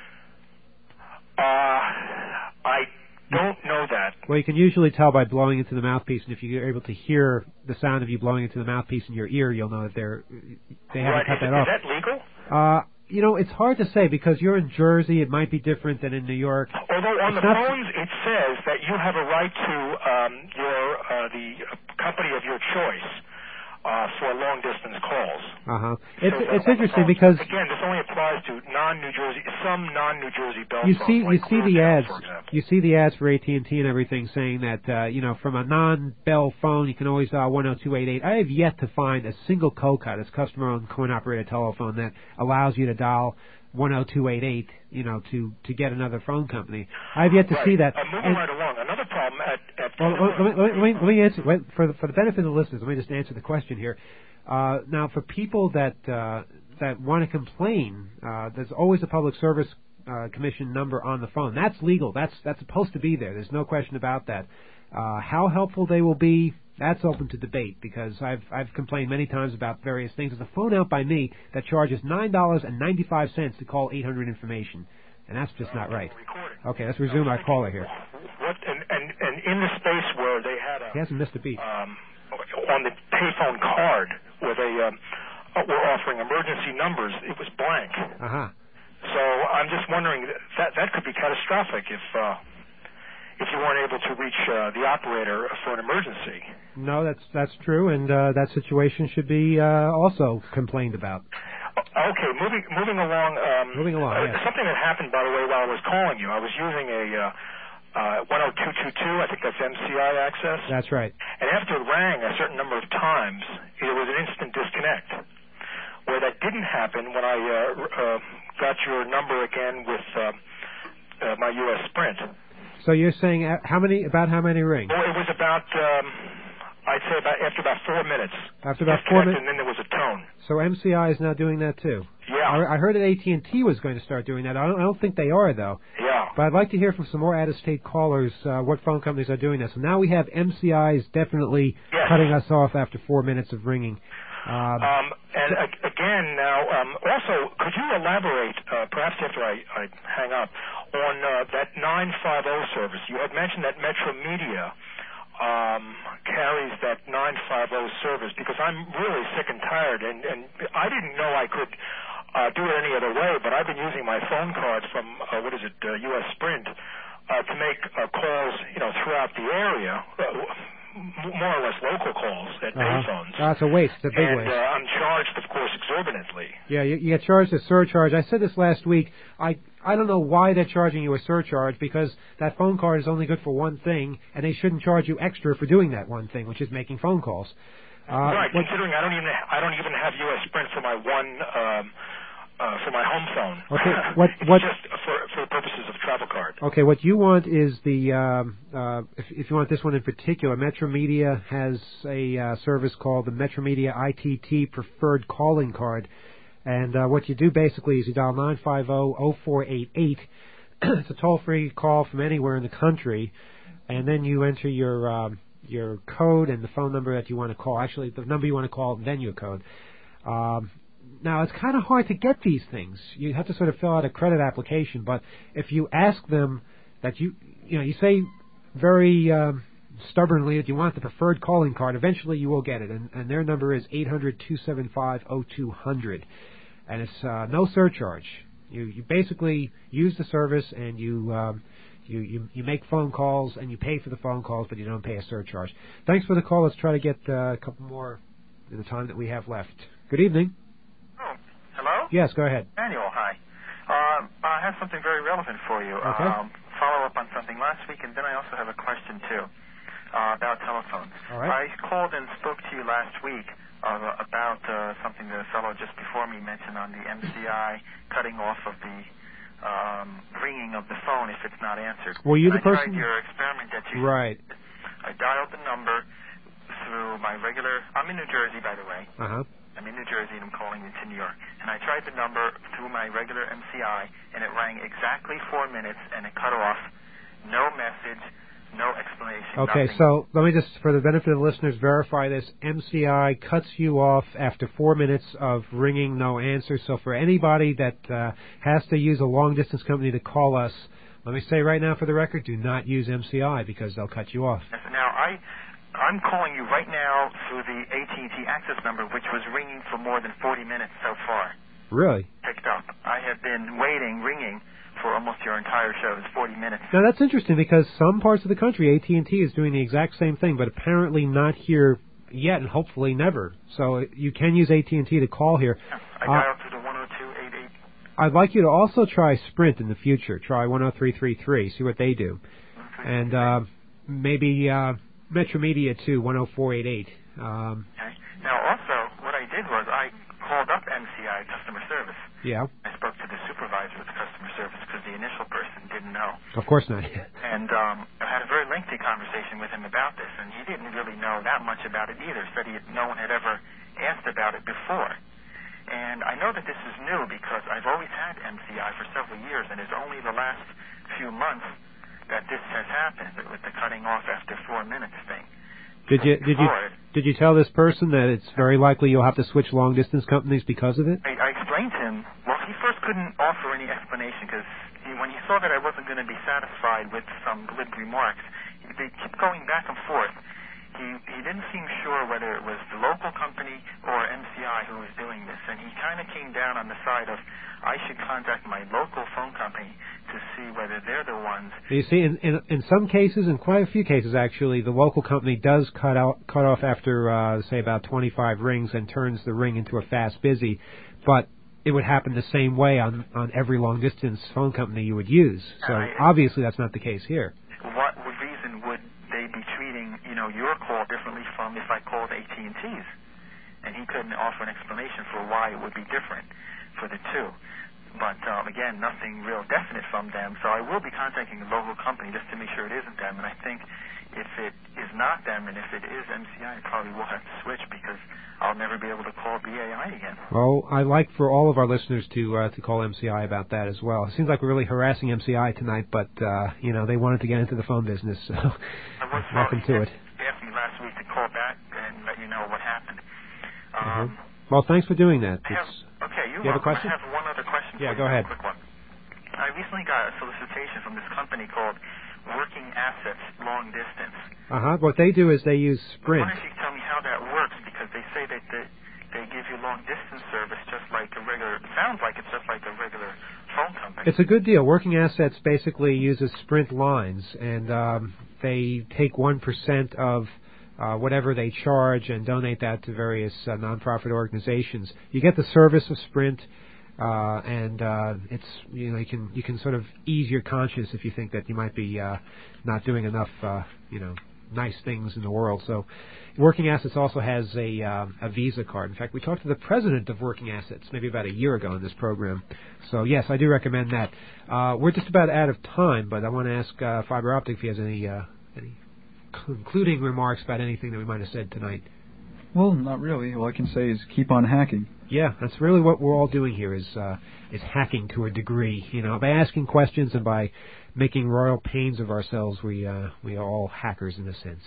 Speaker 13: Uh, I don't know that.
Speaker 2: Well, you can usually tell by blowing into the mouthpiece, and if you're able to hear the sound of you blowing into the mouthpiece in your ear, you'll know that they're they haven't
Speaker 13: right.
Speaker 2: cut
Speaker 13: is,
Speaker 2: that
Speaker 13: it,
Speaker 2: off.
Speaker 13: Is that legal?
Speaker 2: Uh, you know, it's hard to say because you're in Jersey. It might be different than in New York.
Speaker 13: Although on
Speaker 2: it's
Speaker 13: the
Speaker 2: not...
Speaker 13: phones it says that you have a right to um, your uh, the company of your choice uh, for long distance calls.
Speaker 2: Uh huh. It's
Speaker 13: so
Speaker 2: it's
Speaker 13: on
Speaker 2: interesting
Speaker 13: phones,
Speaker 2: because
Speaker 13: again, this only applies to non-New Jersey, some non-New Jersey Bell
Speaker 2: you
Speaker 13: phones,
Speaker 2: see
Speaker 13: like
Speaker 2: you see the
Speaker 13: Clear
Speaker 2: ads
Speaker 13: Bell, for example.
Speaker 2: you see the ads for A T and T and everything saying that uh, you know from a non-Bell phone you can always dial one oh two eight eight. I have yet to find a single CoCut, this customer-owned coin-operated telephone, that allows you to dial one oh two eight eight, you know, to, to get another phone company. I've yet to
Speaker 13: right.
Speaker 2: see that.
Speaker 13: Uh, moving
Speaker 2: and,
Speaker 13: right along, another problem at... at
Speaker 2: well, let, me, let, me, let me answer, wait, for, the, for the benefit of the listeners, let me just answer the question here. Uh, now, for people that uh, that want to complain, uh, there's always a public service uh, Commission number on the phone. That's legal. That's that's supposed to be there. There's no question about that. Uh, how helpful they will be, that's open to debate, because I've I've complained many times about various things. There's a phone out by me that charges nine dollars and ninety-five cents to call eight hundred information, and that's just not right. Okay, let's resume our caller here.
Speaker 13: What and, and, and in the space where they had a...
Speaker 2: He hasn't missed a beat.
Speaker 13: Um, on the payphone card where they um, were offering emergency numbers, it was blank.
Speaker 2: Uh-huh.
Speaker 13: So I'm just wondering, that that could be catastrophic if... Uh, if you weren't able to reach uh, the operator for an emergency.
Speaker 2: No, that's that's true, and uh, that situation should be uh, also complained about.
Speaker 13: Okay, moving moving along. Um,
Speaker 2: moving along,
Speaker 13: uh,
Speaker 2: yes.
Speaker 13: Something that happened, by the way, while I was calling you. I was using a uh, uh, one oh two two two, I think that's M C I access.
Speaker 2: That's right.
Speaker 13: And after it rang a certain number of times, it was an instant disconnect. Where that didn't happen when I uh, uh, got your number again with uh, uh, my U S Sprint.
Speaker 2: So you're saying how many? About how many rings?
Speaker 13: Well, it was about, um, I'd say about after about four minutes.
Speaker 2: After about four minutes,
Speaker 13: and then there was a tone.
Speaker 2: So M C I is now doing that too.
Speaker 13: Yeah.
Speaker 2: I, I heard that A T and T was going to start doing that. I don't, I don't think they are though.
Speaker 13: Yeah.
Speaker 2: But I'd like to hear from some more out-of-state callers uh, what phone companies are doing this. So now we have M C Is definitely
Speaker 13: yes.
Speaker 2: cutting us off after four minutes of ringing. Um,
Speaker 13: um, and uh, again, now, um, also, could you elaborate, uh, perhaps after I, I hang up, on uh, that nine five zero service? You had mentioned that Metro Media um, carries that nine five zero service, because I'm really sick and tired, and, and I didn't know I could uh, do it any other way, but I've been using my phone card from, uh, what is it, uh, U S Sprint, uh, to make uh, calls, you know, throughout the area. Uh, more or less local calls at
Speaker 2: uh-huh.
Speaker 13: payphones.
Speaker 2: That's a waste, a big
Speaker 13: and,
Speaker 2: waste.
Speaker 13: And uh, I'm charged, of course, exorbitantly.
Speaker 2: Yeah, you, you get charged a surcharge. I said this last week. I I don't know why they're charging you a surcharge, because that phone card is only good for one thing, and they shouldn't charge you extra for doing that one thing, which is making phone calls. Uh,
Speaker 13: right,
Speaker 2: what,
Speaker 13: considering I don't even I don't even have U S Sprint for my one um, uh, for my home phone.
Speaker 2: Okay, what what
Speaker 13: just for for the purposes of travel card.
Speaker 2: Okay, what you want is the um, uh, if, if you want this one in particular, Metro Media has a uh, service called the Metro Media I T T Preferred Calling Card, and uh, what you do basically is you dial nine five zero zero four eight eight. It's a toll-free call from anywhere in the country, and then you enter your um, your code and the phone number that you want to call. Actually, the number you want to call, then your code. Um, Now, it's kind of hard to get these things. You have to sort of fill out a credit application, but if you ask them that you, you know, you say very um, stubbornly that you want the preferred calling card, eventually you will get it, and, and their number is eight hundred two seven five zero two zero zero, and it's uh, no surcharge. You you basically use the service, and you, um, you you you make phone calls, and you pay for the phone calls, but you don't pay a surcharge. Thanks for the call. Let's try to get uh, a couple more in the time that we have left. Good evening.
Speaker 14: Hello?
Speaker 2: Yes, go ahead.
Speaker 14: Manuel, hi. Um, I have something very relevant for you.
Speaker 2: Okay.
Speaker 14: Um, follow up on something last week, and then I also have a question, too, uh, about telephones.
Speaker 2: All right.
Speaker 14: I called and spoke to you last week uh, about uh, something the fellow just before me mentioned on the M C I cutting off of the um, ringing of the phone if it's not answered.
Speaker 2: Were you
Speaker 14: and
Speaker 2: the
Speaker 14: I
Speaker 2: person?
Speaker 14: tried your experiment that you
Speaker 2: Right.
Speaker 14: I dialed the number through my regular... I'm in New Jersey, by the way.
Speaker 2: Uh-huh.
Speaker 14: I'm in New Jersey and I'm calling into New York. And I tried the number through my regular M C I, and it rang exactly four minutes, and it cut off. No message, no explanation.
Speaker 2: Okay,
Speaker 14: nothing.
Speaker 2: so let me just, for the benefit of the listeners, verify this. M C I cuts you off after four minutes of ringing, no answer. So for anybody that uh, has to use a long-distance company to call us, let me say right now for the record, do not use M C I because they'll cut you off.
Speaker 14: Now, I... I'm calling you right now through the A T and T access number, which was ringing for more than forty minutes so far.
Speaker 2: Really?
Speaker 14: Picked up. I have been waiting, ringing, for almost your entire show. It's forty minutes.
Speaker 2: Now, that's interesting because some parts of the country, A T and T is doing the exact same thing, but apparently not here yet and hopefully never. So you can use A T and T to call here.
Speaker 14: Yeah, I
Speaker 2: uh,
Speaker 14: dialed through the one oh two eight eight.
Speaker 2: I'd like you to also try Sprint in the future. Try one oh three three three, see what they do. And uh, maybe... Uh, Metro Media too, one oh four eight eight. Um,
Speaker 14: okay. Now, also, what I did was I called up M C I customer service.
Speaker 2: Yeah.
Speaker 14: I spoke to the supervisor of the customer service because the initial person didn't know.
Speaker 2: Of course not.
Speaker 14: And um, I had a very lengthy conversation with him about this, and he didn't really know that much about it either. Said he had, no one had ever asked about it before. And I know that this is new because I've always had M C I for several years, and it's only the last few months that this has happened with the cutting off after four minutes thing.
Speaker 2: Did you did you did you tell this person that it's very likely you'll have to switch long distance companies because of it?
Speaker 14: I, I explained to him. Well, he first couldn't offer any explanation because he, when he saw that I wasn't going to be satisfied with some glib remarks, he, they kept going back and forth. He he didn't seem sure whether it was the local company or M C I who was doing this, and he kind of came down on the side of I should contact my local phone company to see whether they're the ones.
Speaker 2: You see, in, in in some cases, in quite a few cases actually, the local company does cut out cut off after uh, say about twenty-five rings and turns the ring into a fast busy, but it would happen the same way on on every long distance phone company you would use. So
Speaker 14: I,
Speaker 2: obviously that's not the case here.
Speaker 14: What reason would they be treating, you know, your call differently from if I called A T and T's? And he couldn't offer an explanation for why it would be different for the two. But, um, again, nothing real definite from them. So I will be contacting the local company just to make sure it isn't them. And I think if it is not them and if it is M C I, I probably will have to switch because I'll never be able to call B A I again.
Speaker 2: Well, I'd like for all of our listeners to uh, to call M C I about that as well. It seems like we're really harassing M C I tonight, but, uh, you know, they wanted to get into the phone business, so welcome to it.
Speaker 14: They asked me last week to call back and let you know what happened. Um,
Speaker 2: mm-hmm. Well, thanks for doing that.
Speaker 14: I have, okay, you,
Speaker 2: you have a question?
Speaker 14: I have one other question.
Speaker 2: Yeah,
Speaker 14: for
Speaker 2: go
Speaker 14: you,
Speaker 2: ahead.
Speaker 14: A quick one. I recently got a solicitation from this company called Working Assets Long Distance.
Speaker 2: Uh-huh. What they do is they use Sprint.
Speaker 14: I wonder if you can tell me how that works, because they say that they, they give you long distance service just like a regular, it sounds like it's just like a regular phone company.
Speaker 2: It's a good deal. Working Assets basically uses Sprint lines, and um, they take one percent of uh, whatever they charge and donate that to various uh, nonprofit organizations. You get the service of Sprint, uh, and uh, it's you know you can you can sort of ease your conscience if you think that you might be uh, not doing enough uh, you know nice things in the world. So, Working Assets also has a uh, a Visa card. In fact, we talked to the president of Working Assets maybe about a year ago in this program. So yes, I do recommend that. Uh, we're just about out of time, but I want to ask uh, Fiber Optic if he has any uh, any concluding remarks about anything that we might have said tonight.
Speaker 7: Well, not really. All I can say is keep on hacking.
Speaker 2: Yeah, that's really what we're all doing here is uh, is hacking to a degree. You know, by asking questions and by making royal pains of ourselves, we uh, we are all hackers in a sense.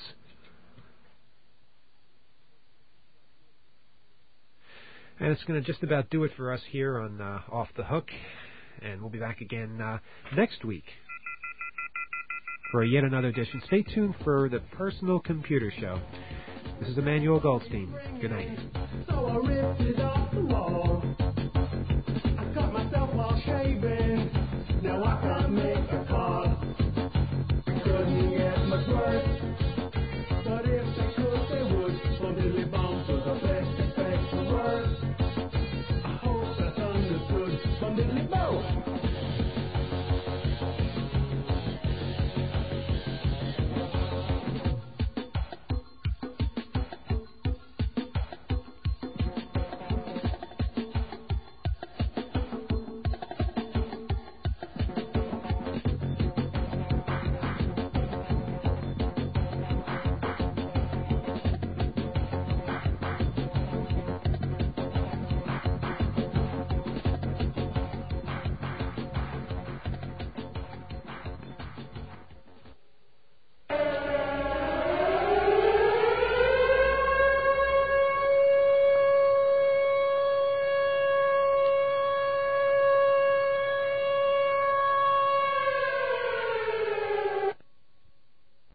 Speaker 2: And it's going to just about do it for us here on uh, Off the Hook, and we'll be back again uh, next week for yet another edition. Stay tuned for the Personal Computer Show. This is Emmanuel Goldstein. Good night.